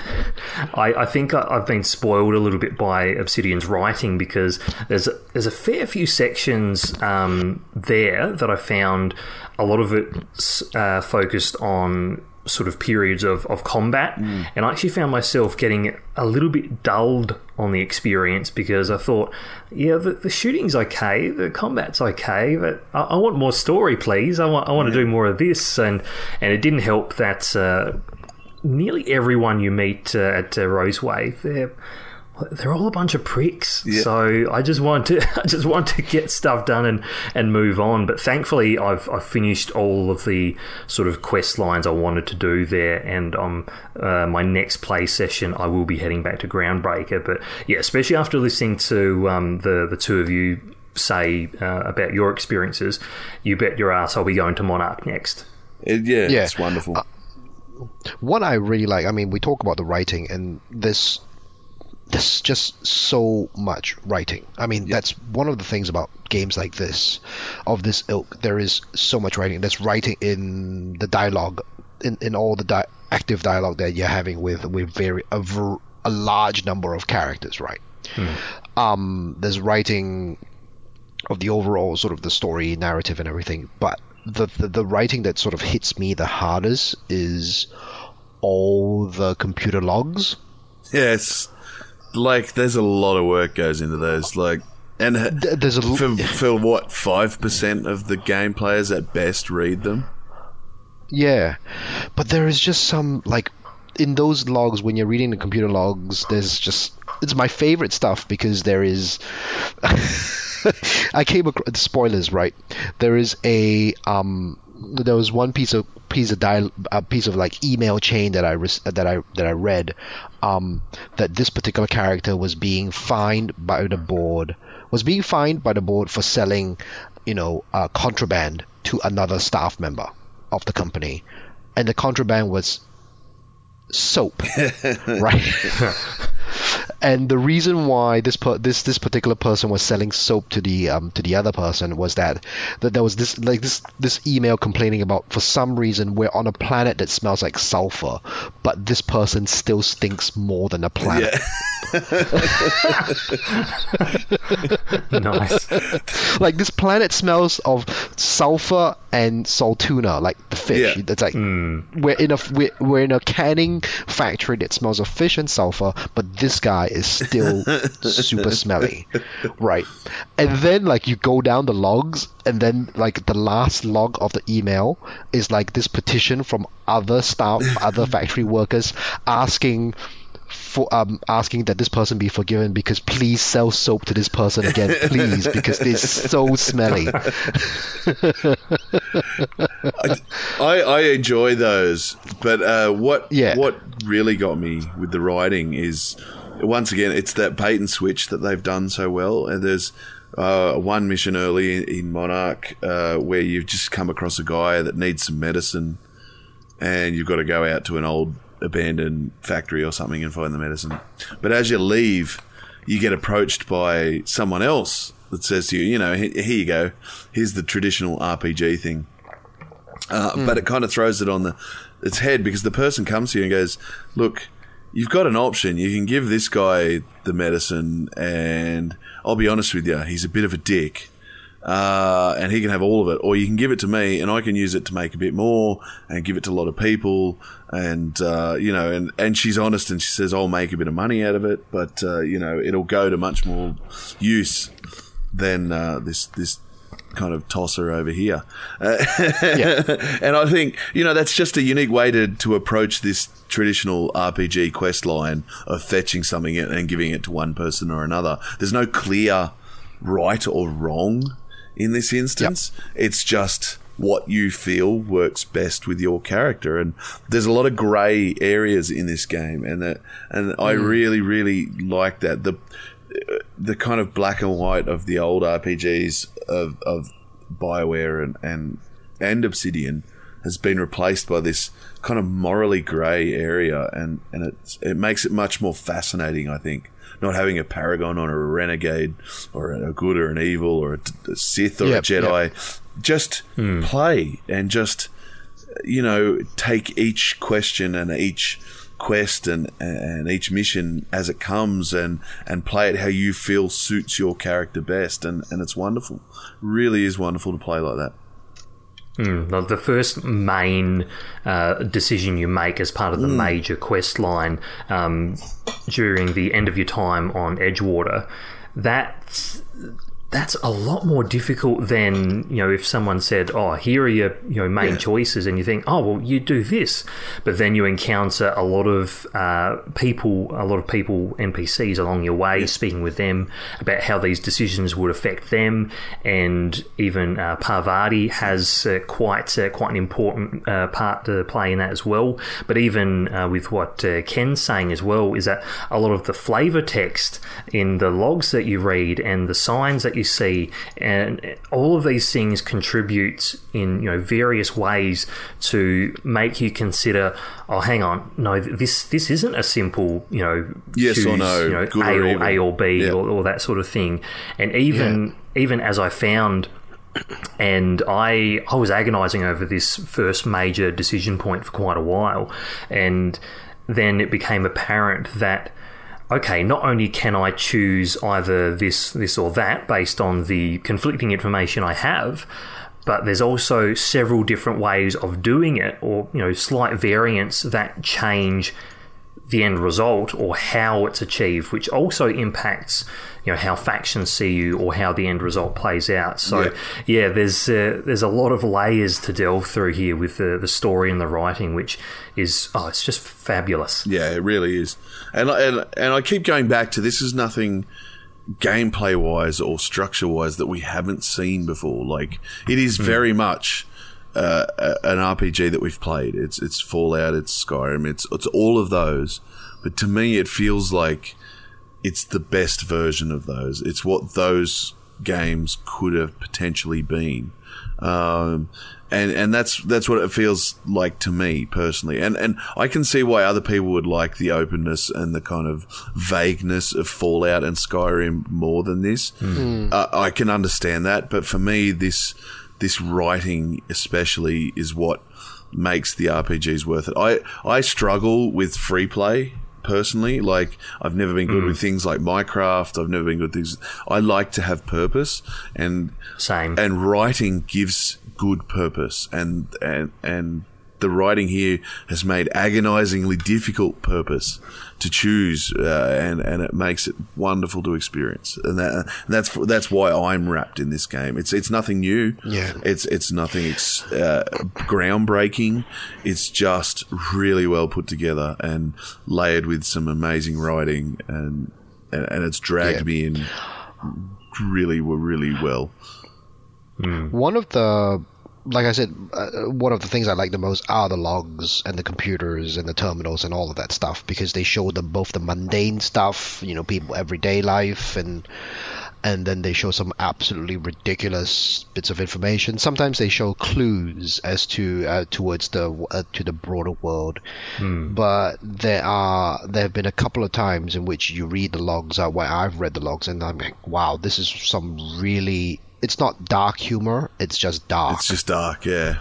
I, I think I, I've been spoiled a little bit by Obsidian's writing, because there's a, there's a fair few sections um, there that I found a lot of it uh, focused on sort of periods of, of combat, mm. and I actually found myself getting a little bit dulled on the experience, because I thought, yeah, the, the shooting's okay, the combat's okay, but I, I want more story, please. I want I want yeah. to do more of this, and and it didn't help that uh, nearly everyone you meet uh, at uh, Roseway, they're they're all a bunch of pricks. Yeah. So I just want to I just want to get stuff done and, and move on. But thankfully, I've I've finished all of the sort of quest lines I wanted to do there, and on uh, my next play session, I will be heading back to Groundbreaker. But yeah, especially after listening to um, the the two of you say uh, about your experiences, you bet your ass I'll be going to Monarch next. It, yeah, yeah, it's wonderful. Uh, what I really like, I mean, we talk about the writing, and this. There's just so much writing. I mean, that's one of the things about games like this, of this ilk. There is so much writing. There's writing in the dialogue, in, in all the di- active dialogue that you're having with with very a, ver- a large number of characters, right? Hmm. Um, there's writing of the overall sort of the story, narrative, and everything. But the, the the writing that sort of hits me the hardest is all the computer logs. Yes. Like, there's a lot of work goes into those. Like, and there's a for, for what, five percent of the game players at best read them. Yeah, but there is just some, like, in those logs, when you're reading the computer logs, there's just, it's my favorite stuff, because there is I came across spoilers, right? There is a um there was one piece of piece of dial a piece of like email chain that I res- that I that I read um that this particular character was being fined by the board was being fined by the board for selling, you know, uh, contraband to another staff member of the company, and the contraband was soap, right? And the reason why this per- this this particular person was selling soap to the um to the other person was that that there was this like this this email complaining about, for some reason, we're on a planet that smells like sulfur, but this person still stinks more than a planet. Yeah. Nice. Like, this planet smells of sulfur and saltuna, like the fish. Yeah. It's like mm. we're in a we're, we're in a canning factory that smells of fish and sulfur, but this guy is still super smelly, right? And then, like, you go down the logs, and then, like, the last log of the email is like this petition from other staff, other factory workers asking for um asking that this person be forgiven, because please sell soap to this person again, please, because it's so smelly. I, I, I enjoy those, but uh, what Yeah. what really got me with the writing is, once again, it's that bait and switch that they've done so well. And there's uh, one mission early in, in Monarch uh, where you've just come across a guy that needs some medicine, and you've got to go out to an old abandoned factory or something and find the medicine. But as you leave, you get approached by someone else that says to you, you know, here you go, here's the traditional R P G thing. Uh, mm. But it kind of throws it on the its head, because the person comes to you and goes, look, you've got an option. You can give this guy the medicine, and I'll be honest with you, he's a bit of a dick. Uh, and he can have all of it, or you can give it to me and I can use it to make a bit more and give it to a lot of people. And, uh, you know, and, and she's honest and she says, I'll make a bit of money out of it, but, uh, you know, it'll go to much more use than, uh, this, this kind of tosser over here. Uh, yeah. And I think, you know, that's just a unique way to, to approach this traditional R P G quest line of fetching something and giving it to one person or another. There's no clear right or wrong in this instance. Yep. It's just what you feel works best with your character, and there's a lot of grey areas in this game, and that, and mm. I really, really like that. The the kind of black and white of the old R P Gs of, of BioWare and, and and Obsidian has been replaced by this kind of morally grey area, and and it it makes it much more fascinating, I think. Not having a paragon or a renegade or a good or an evil or a, a Sith or yep, a Jedi. Yep. Just hmm. play and just, you know, take each question and each quest and, and each mission as it comes, and, and play it how you feel suits your character best. And, and it's wonderful. Really is wonderful to play like that. Mm, the first main uh, decision you make as part of the mm. major quest line um, during the end of your time on Edgewater, that's that's a lot more difficult than, you know, if someone said, oh, here are your, you know, main yeah. choices, and you think, oh, well, you do this. But then you encounter a lot of uh, people, a lot of people, N P Cs along your way, yeah. speaking with them about how these decisions would affect them. And even uh, Parvati has uh, quite uh, quite an important uh, part to play in that as well. But even uh, with what uh, Ken's saying as well, is that a lot of the flavour text in the logs that you read and the signs that you see, and all of these things contribute in, you know, various ways to make you consider, oh, hang on, no, this this isn't a simple, you know, yes choose, or no, you know, good A or, or A or B yeah. or, or that sort of thing. And even yeah. even as I found, and I I was agonising over this first major decision point for quite a while, and then it became apparent that, okay, not only can I choose either this, this or that based on the conflicting information I have, but there's also several different ways of doing it, or, you know, slight variants that change the end result or how it's achieved, which also impacts, you know, how factions see you or how the end result plays out. So yeah, yeah there's uh, there's a lot of layers to delve through here with the the story and the writing, which is, oh, it's just fabulous. Yeah, it really is. And and and I keep going back to, this is nothing gameplay wise or structure wise that we haven't seen before. Like, it is mm. very much Uh, an R P G that we've played. It's it's Fallout, it's Skyrim, it's it's all of those. But to me, it feels like it's the best version of those. It's what those games could have potentially been, um, and and that's that's what it feels like to me personally. And and I can see why other people would like the openness and the kind of vagueness of Fallout and Skyrim more than this. Mm. Uh, I can understand that, but for me, this. This writing especially is what makes the R P Gs worth it. I, I struggle with free play personally. Like, I've never been good mm. with things like Minecraft. I've never been good with things. I like to have purpose, and same. And writing gives good purpose, and and and the writing here has made agonizingly difficult purpose to choose, uh, and and it makes it wonderful to experience, and, that, and that's that's why I'm wrapped in this game. It's it's nothing new. Yeah. It's it's nothing ex- uh, groundbreaking. It's just really well put together and layered with some amazing writing, and and, and it's dragged yeah. me in really really well. Mm. One of the like I said, uh, one of the things I like the most are the logs and the computers and the terminals and all of that stuff, because they show them both the mundane stuff, you know, people everyday life, and and then they show some absolutely ridiculous bits of information. Sometimes they show clues as to uh, towards the uh, to the broader world. Hmm. But there are there have been a couple of times in which you read the logs, uh, where I've read the logs, and I'm like, wow, this is some really. It's not dark humor, it's just dark. It's just dark, yeah.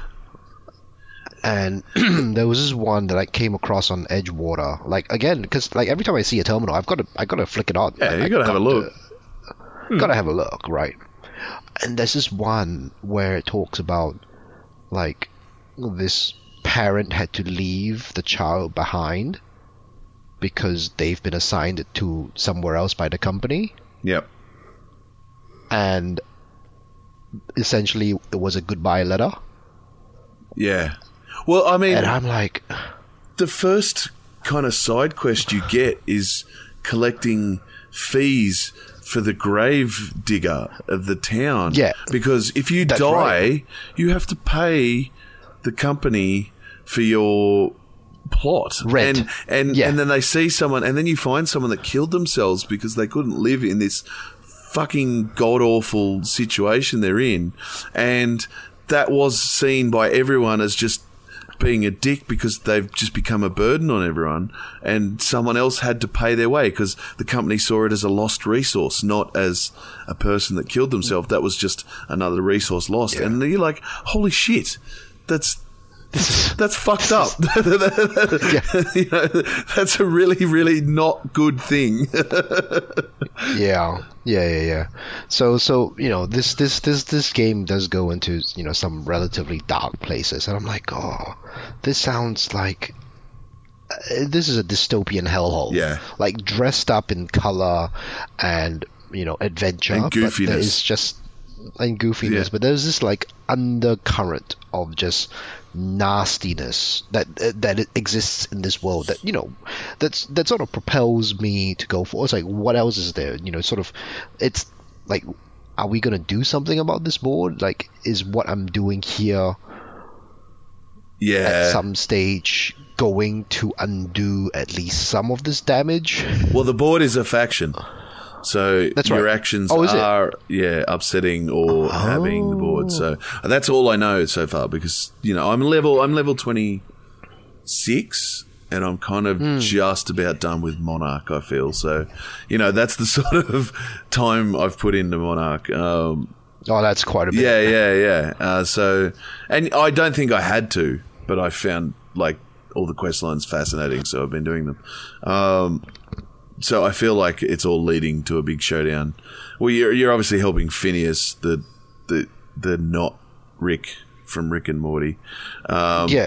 And there was this one that I came across on Edgewater. Like, again, because like every time I see a terminal, I've got to I got to flick it on. Yeah, I, you I got to have a look. To, hmm. Got to have a look, right? And there's this one where it talks about like this parent had to leave the child behind because they've been assigned to somewhere else by the company. Yep. And essentially it was a goodbye letter. Yeah. Well, I mean, and I'm like, the first kind of side quest you get is collecting fees for the grave digger of the town. Yeah. Because if you That's die, right. you have to pay the company for your plot. Rent. And and, Yeah. and then they see someone, and then you find someone that killed themselves because they couldn't live in this fucking god-awful situation they're in. And that was seen by everyone as just being a dick because they've just become a burden on everyone, and someone else had to pay their way because the company saw it as a lost resource, not as a person that killed themselves. That was just another resource lost. Yeah. And you're like, holy shit, that's that's fucked up. You know, that's a really, really not good thing. yeah, yeah, yeah, yeah. So, so you know, this, this, this, this game does go into, you know, some relatively dark places, and I'm like, oh, this sounds like uh, this is a dystopian hellhole. Yeah, like dressed up in color and you know adventure, and but goofiness. there is just and goofiness, Yeah. but there's this like undercurrent of just nastiness that that it exists in this world that you know that's that sort of propels me to go for. It's like, what else is there? You know, sort of. It's like, are we gonna do something about this board? Like, is what I'm doing here Yeah. at some stage going to undo at least some of this damage? Well, the board is a faction. So That's your right. actions Oh, is it? are, yeah, upsetting or having the board. So that's all I know so far because, you know, I'm level I'm level twenty-six and I'm kind of Mm. just about done with Monarch, I feel. So, you know, that's the sort of time I've put into Monarch. Um, Oh, that's quite a bit. yeah, yeah, yeah. Uh, so, and I don't think I had to, but I found, like, all the quest lines fascinating, so I've been doing them. Um So I feel like it's all leading to a big showdown. Well, you're you're obviously helping Phineas, the the the not Rick from Rick and Morty. Um, Yeah.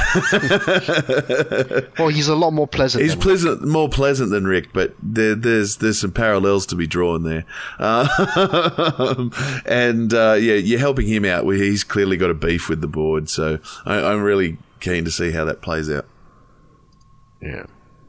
Well, he's a lot more pleasant. he's than pleasant, more pleasant than Rick, but there, there's there's some parallels to be drawn there. Uh, and uh, yeah, you're helping him out. Where he's clearly got a beef with the board, so I, I'm really keen to see how that plays out. Yeah.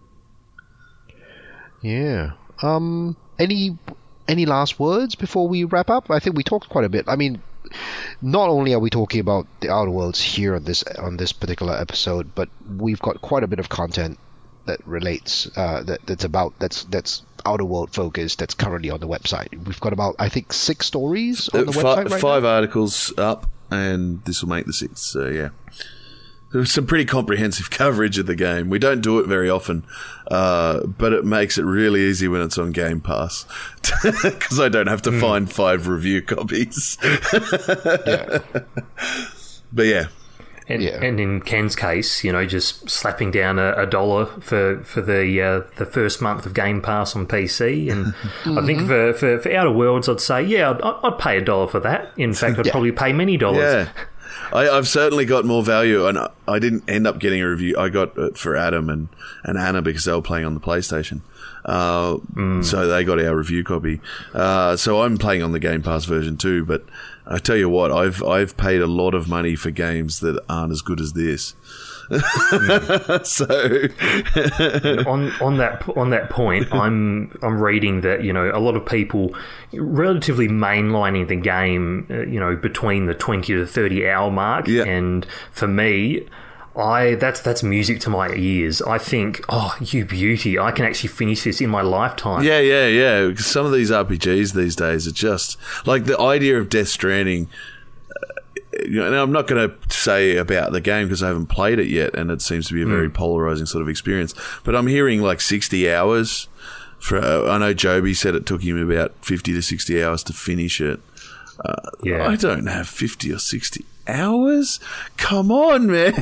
Yeah. Um. Any any last words before we wrap up? I think we talked quite a bit. I mean, not only are we talking about the Outer Worlds here on this on this particular episode, but we've got quite a bit of content that relates uh, that that's about that's that's Outer World focused. That's currently on the website. We've got about I think six stories on the Uh, website fi- right five now. articles up, and this will make the sixth. So yeah. There's some pretty comprehensive coverage of the game. We don't do it very often, uh, but it makes it really easy when it's on Game Pass because I don't have to Mm. find five review copies. Yeah. But yeah, And, Yeah. and in Ken's case, you know, just slapping down a, a dollar for for the uh, the first month of Game Pass on P C, and Mm-hmm. I think for, for, for Outer Worlds, I'd say, yeah, I'd, I'd pay a dollar for that. In fact, I'd Yeah. probably pay many dollars. yeah. I, I've certainly got more value, and I, I didn't end up getting a review. I got it for Adam and, and Anna because they were playing on the PlayStation. Uh, So they got our review copy. Uh, so I'm playing on the Game Pass version too. But I tell you what, I've I've paid a lot of money for games that aren't as good as this. Mm. so on on that on that point, I'm I'm reading that, you know, a lot of people relatively mainlining the game, uh, you know, between the twenty to thirty hour mark, yeah. and for me, I that's that's music to my ears. I think, oh, you beauty! I can actually finish this in my lifetime. Yeah, yeah, yeah. Because some of these R P Gs these days are just like the idea of Death Stranding. Uh, you know, I'm not going to say about the game because I haven't played it yet, and it seems to be a very mm. polarizing sort of experience. But I'm hearing like sixty hours. For uh, I know Joby said it took him about fifty to sixty hours to finish it. Uh, yeah, I don't have fifty or sixty hours. Come on, man.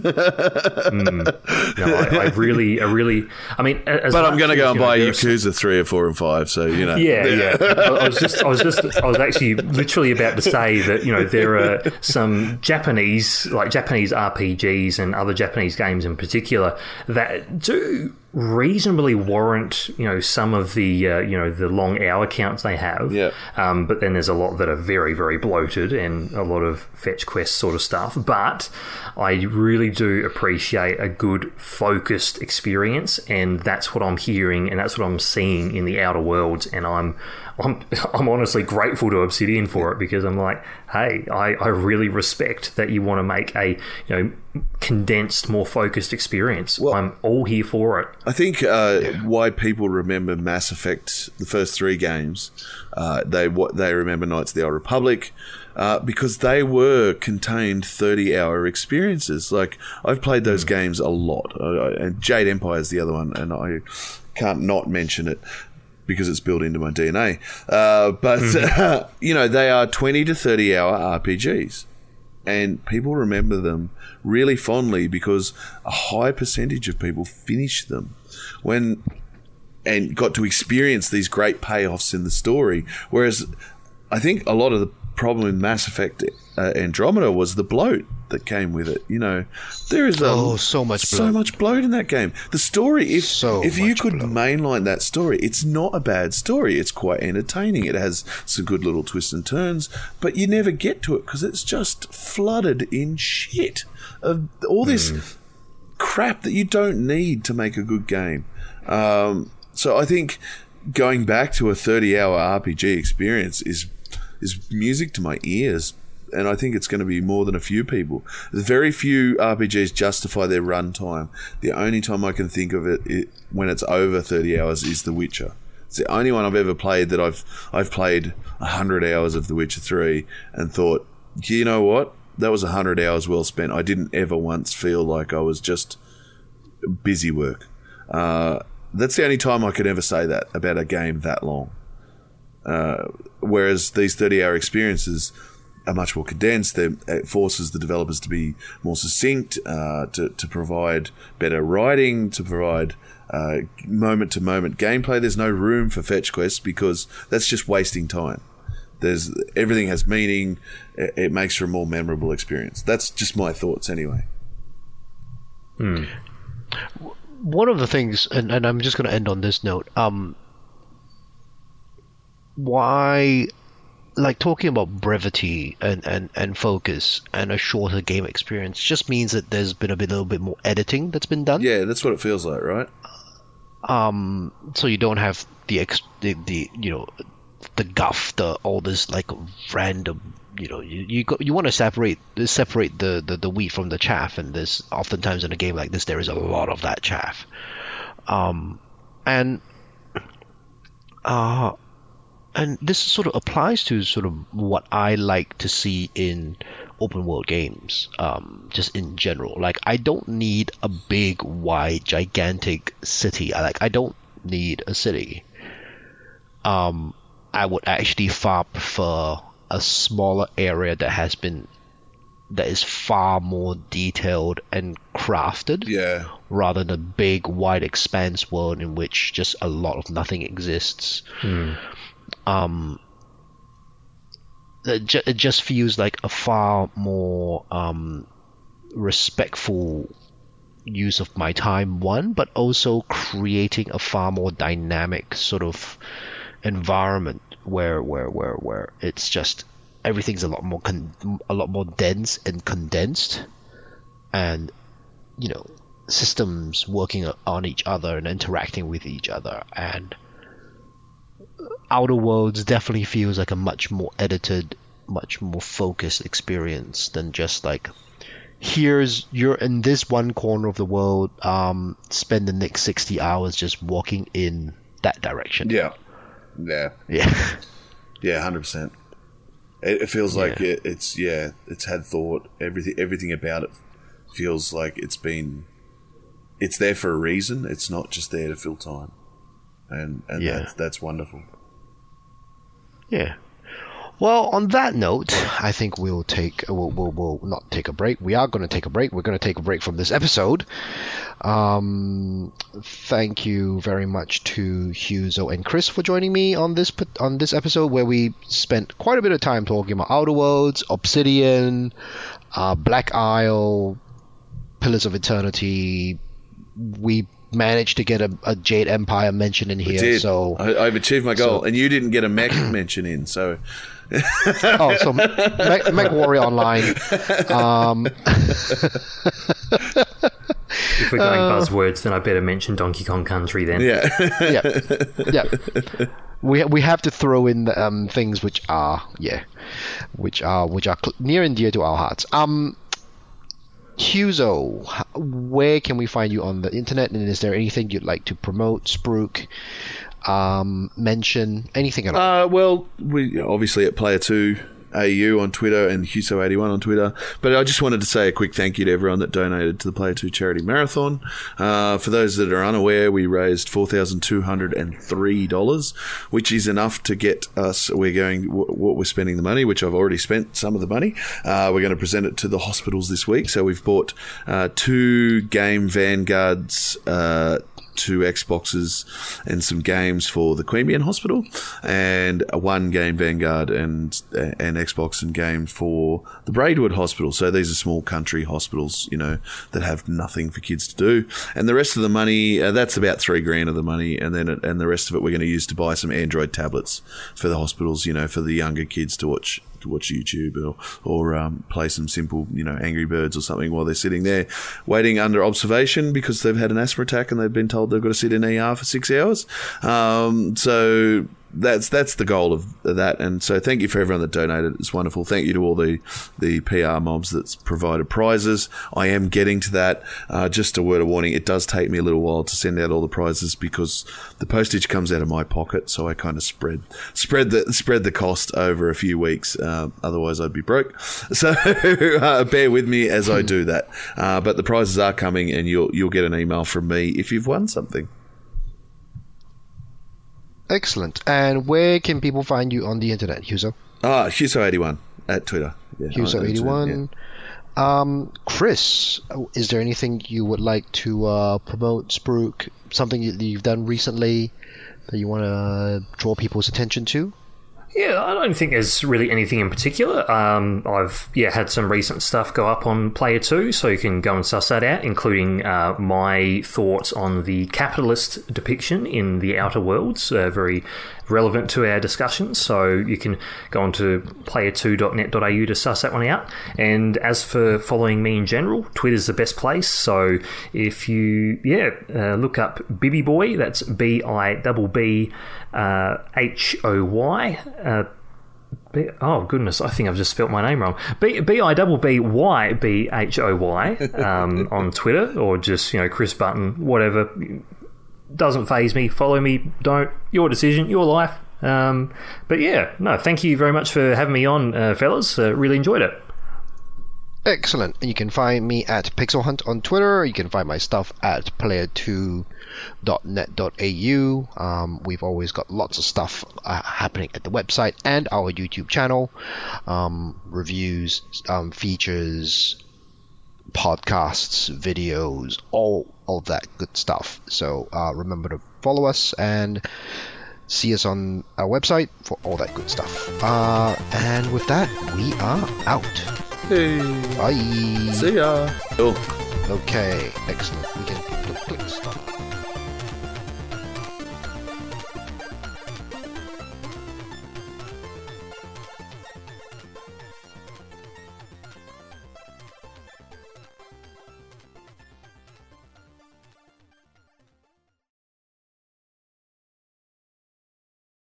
mm. No, I, I really, I really, I mean, as but I'm going to go and buy know, Yakuza three or four and five. So you know, yeah, yeah. I was just, I was just, I was actually literally about to say that, you know, there are some Japanese, like Japanese R P Gs and other Japanese games in particular that do reasonably warrant, you know, some of the uh, you know, the long hour counts they have. Yeah. Um, but then there's a lot that are very, very bloated and a lot of fetch quest sort of stuff. But I really do appreciate a good focused experience, and that's what I'm hearing and that's what I'm seeing in the Outer Worlds, and I'm I'm I'm honestly grateful to Obsidian for it, because I'm like, hey, I, I really respect that you want to make a, you know, condensed, more focused experience. Well, I'm all here for it. I think uh, yeah. why people remember Mass Effect, the first three games, uh, they what they remember Knights of the Old Republic, uh, because they were contained thirty-hour experiences. Like, I've played those mm. games a lot, uh, and Jade Empire is the other one, and I can't not mention it because it's built into my D N A. Uh, but, mm-hmm. uh, you know, they are twenty to thirty hour R P Gs. And people remember them really fondly because a high percentage of people finish them when and got to experience these great payoffs in the story. Whereas I think a lot of the problem in Mass Effect uh, Andromeda was the bloat that came with it. You know, there is a, oh, so much so bloat. much bloat in that game. The story, if so if you could bloat. mainline that story, it's not a bad story. It's quite entertaining. It has some good little twists and turns, but you never get to it because it's just flooded in shit of all this mm. crap that you don't need to make a good game. Um, so I think going back to a thirty-hour R P G experience is is music to my ears, and I think it's going to be more than a few people. Very few R P Gs justify their runtime. The only time I can think of it, it when it's over thirty hours is The Witcher. It's the only one I've ever played that I've I've played one hundred hours of The Witcher three and thought, you know what? That was one hundred hours well spent. I didn't ever once feel like I was just busy work. Uh, that's the only time I could ever say that about a game that long. Uh, whereas these thirty-hour experiences are much more condensed. They're, it forces the developers to be more succinct, uh, to, to provide better writing, to provide uh, moment-to-moment gameplay. There's no room for fetch quests because that's just wasting time. There's everything has meaning. It, it makes for a more memorable experience. That's just my thoughts anyway. Hmm. One of the things, and, and I'm just going to end on this note, um, why, like, talking about brevity and, and, and focus and a shorter game experience just means that there's been a bit, little bit more editing that's been done. Yeah, that's what it feels like, right? Um, so you don't have the, ex- the, the you know, the guff, the all this, like, random, you know, you you, go, you want to separate separate the, the, the wheat from the chaff, and there's oftentimes in a game like this there is a lot of that chaff. Um, and uh, and this sort of applies to sort of what I like to see in open world games, um, just in general. Like, I don't need a big, wide, gigantic city. I like I don't need a city. Um, I would actually far prefer a smaller area that has been that is far more detailed and crafted, yeah, rather than a big, wide expanse world in which just a lot of nothing exists. Mm. Um, it, ju- it just feels like a far more um, respectful use of my time, one, but also creating a far more dynamic sort of environment where where where where it's just everything's a lot more con- a lot more dense and condensed, and you know, systems working on each other and interacting with each other. And Outer Worlds definitely feels like a much more edited, much more focused experience than just like, here's you're in this one corner of the world, um, spend the next sixty hours just walking in that direction. Yeah, yeah, yeah, yeah, one hundred percent. It, it feels like Yeah. it, it's yeah, it's had thought. Everything, everything about it feels like it's been, it's there for a reason. It's not just there to fill time, and and Yeah. that's that's wonderful. yeah. Well, on that note, I think we'll take we'll, we'll, we'll not take a break. We are going to take a break. We're going to take a break from this episode. Um, thank you very much to Huzo and Chris for joining me on this on this episode, where we spent quite a bit of time talking about Outer Worlds, Obsidian, uh, Black Isle, Pillars of Eternity. We managed to get a, a Jade Empire mention in here. Did. So I, I've achieved my goal, so- and you didn't get a mech mention in. So oh, so Mech, Mech Warrior Online. Um, If we're going buzzwords, then I better mention Donkey Kong Country then. yeah, yeah, yeah. We we have to throw in the, um, things which are yeah, which are which are cl- near and dear to our hearts. Um, Huzo, h- where can we find you on the internet? And is there anything you'd like to promote, spruik, um, mention, anything at all? Uh, well, we obviously at Player Two A U on Twitter and Huso eighty-one on Twitter. But I just wanted to say a quick thank you to everyone that donated to the Player Two Charity Marathon. Uh, for those that are unaware, we raised four thousand two hundred three dollars, which is enough to get us. We're going what we're spending the money, which I've already spent some of the money. Uh, we're going to present it to the hospitals this week. So we've bought uh, two Game Vanguards. Uh, two Xboxes and some games for the Queanbeyan Hospital, and a one Game Vanguard and an Xbox and game for the Braidwood Hospital. So these are small country hospitals, you know, that have nothing for kids to do. And the rest of the money, uh, that's about three grand of the money, and then it, and the rest of it we're going to use to buy some Android tablets for the hospitals, you know, for the younger kids to watch to watch YouTube or or um, play some simple, you know, Angry Birds or something while they're sitting there waiting under observation because they've had an asthma attack and they've been told they've got to sit in E R for six hours. Um, so that's that's the goal of that. And so thank you for everyone that donated. It's wonderful. Thank you to all the the P R mobs that's provided prizes. I am getting to that. Uh, just a word of warning, it does take me a little while to send out all the prizes because the postage comes out of my pocket, so I kind of spread spread the spread the cost over a few weeks. Uh, otherwise, I'd be broke. So uh, bear with me as I do that. Uh, but the prizes are coming, and you'll you'll get an email from me if you've won something. Excellent. And where can people find you on the internet, Huzo? Ah, Huso eighty-one at Twitter. Yeah, Huzo eighty-one. Um, Chris, is there anything you would like to uh, promote, spruik, something that you've done recently that you want to draw people's attention to? Yeah, I don't think there's really anything in particular. Um, I've yeah had some recent stuff go up on Player Two, so you can go and suss that out, including uh, my thoughts on the capitalist depiction in the Outer Worlds, uh, very relevant to our discussion. So you can go on to player two dot net dot a u to suss that one out. And as for following me in general, Twitter's the best place. So if you yeah uh, look up Bibby Boy, that's B I B B uh, H O Y. Uh, B- oh goodness, I think I've just spelt my name wrong. B B I B B Y B H O Y um, on Twitter, or just you know Chris Button, whatever. Doesn't faze me. Follow me, don't. Your decision, your life. Um, but yeah, no, thank you very much for having me on, uh, fellas. Uh, really enjoyed it. Excellent. And you can find me at Pixel Hunt on Twitter. You can find my stuff at player two dot net dot a u. Um, we've always got lots of stuff uh, happening at the website and our YouTube channel. Um, reviews, um, features, podcasts, videos, all of that good stuff. So uh, remember to follow us and see us on our website for all that good stuff. Uh, and with that, we are out. Hey, Bye. see ya. Cool. Okay, excellent. We can click, click, stop.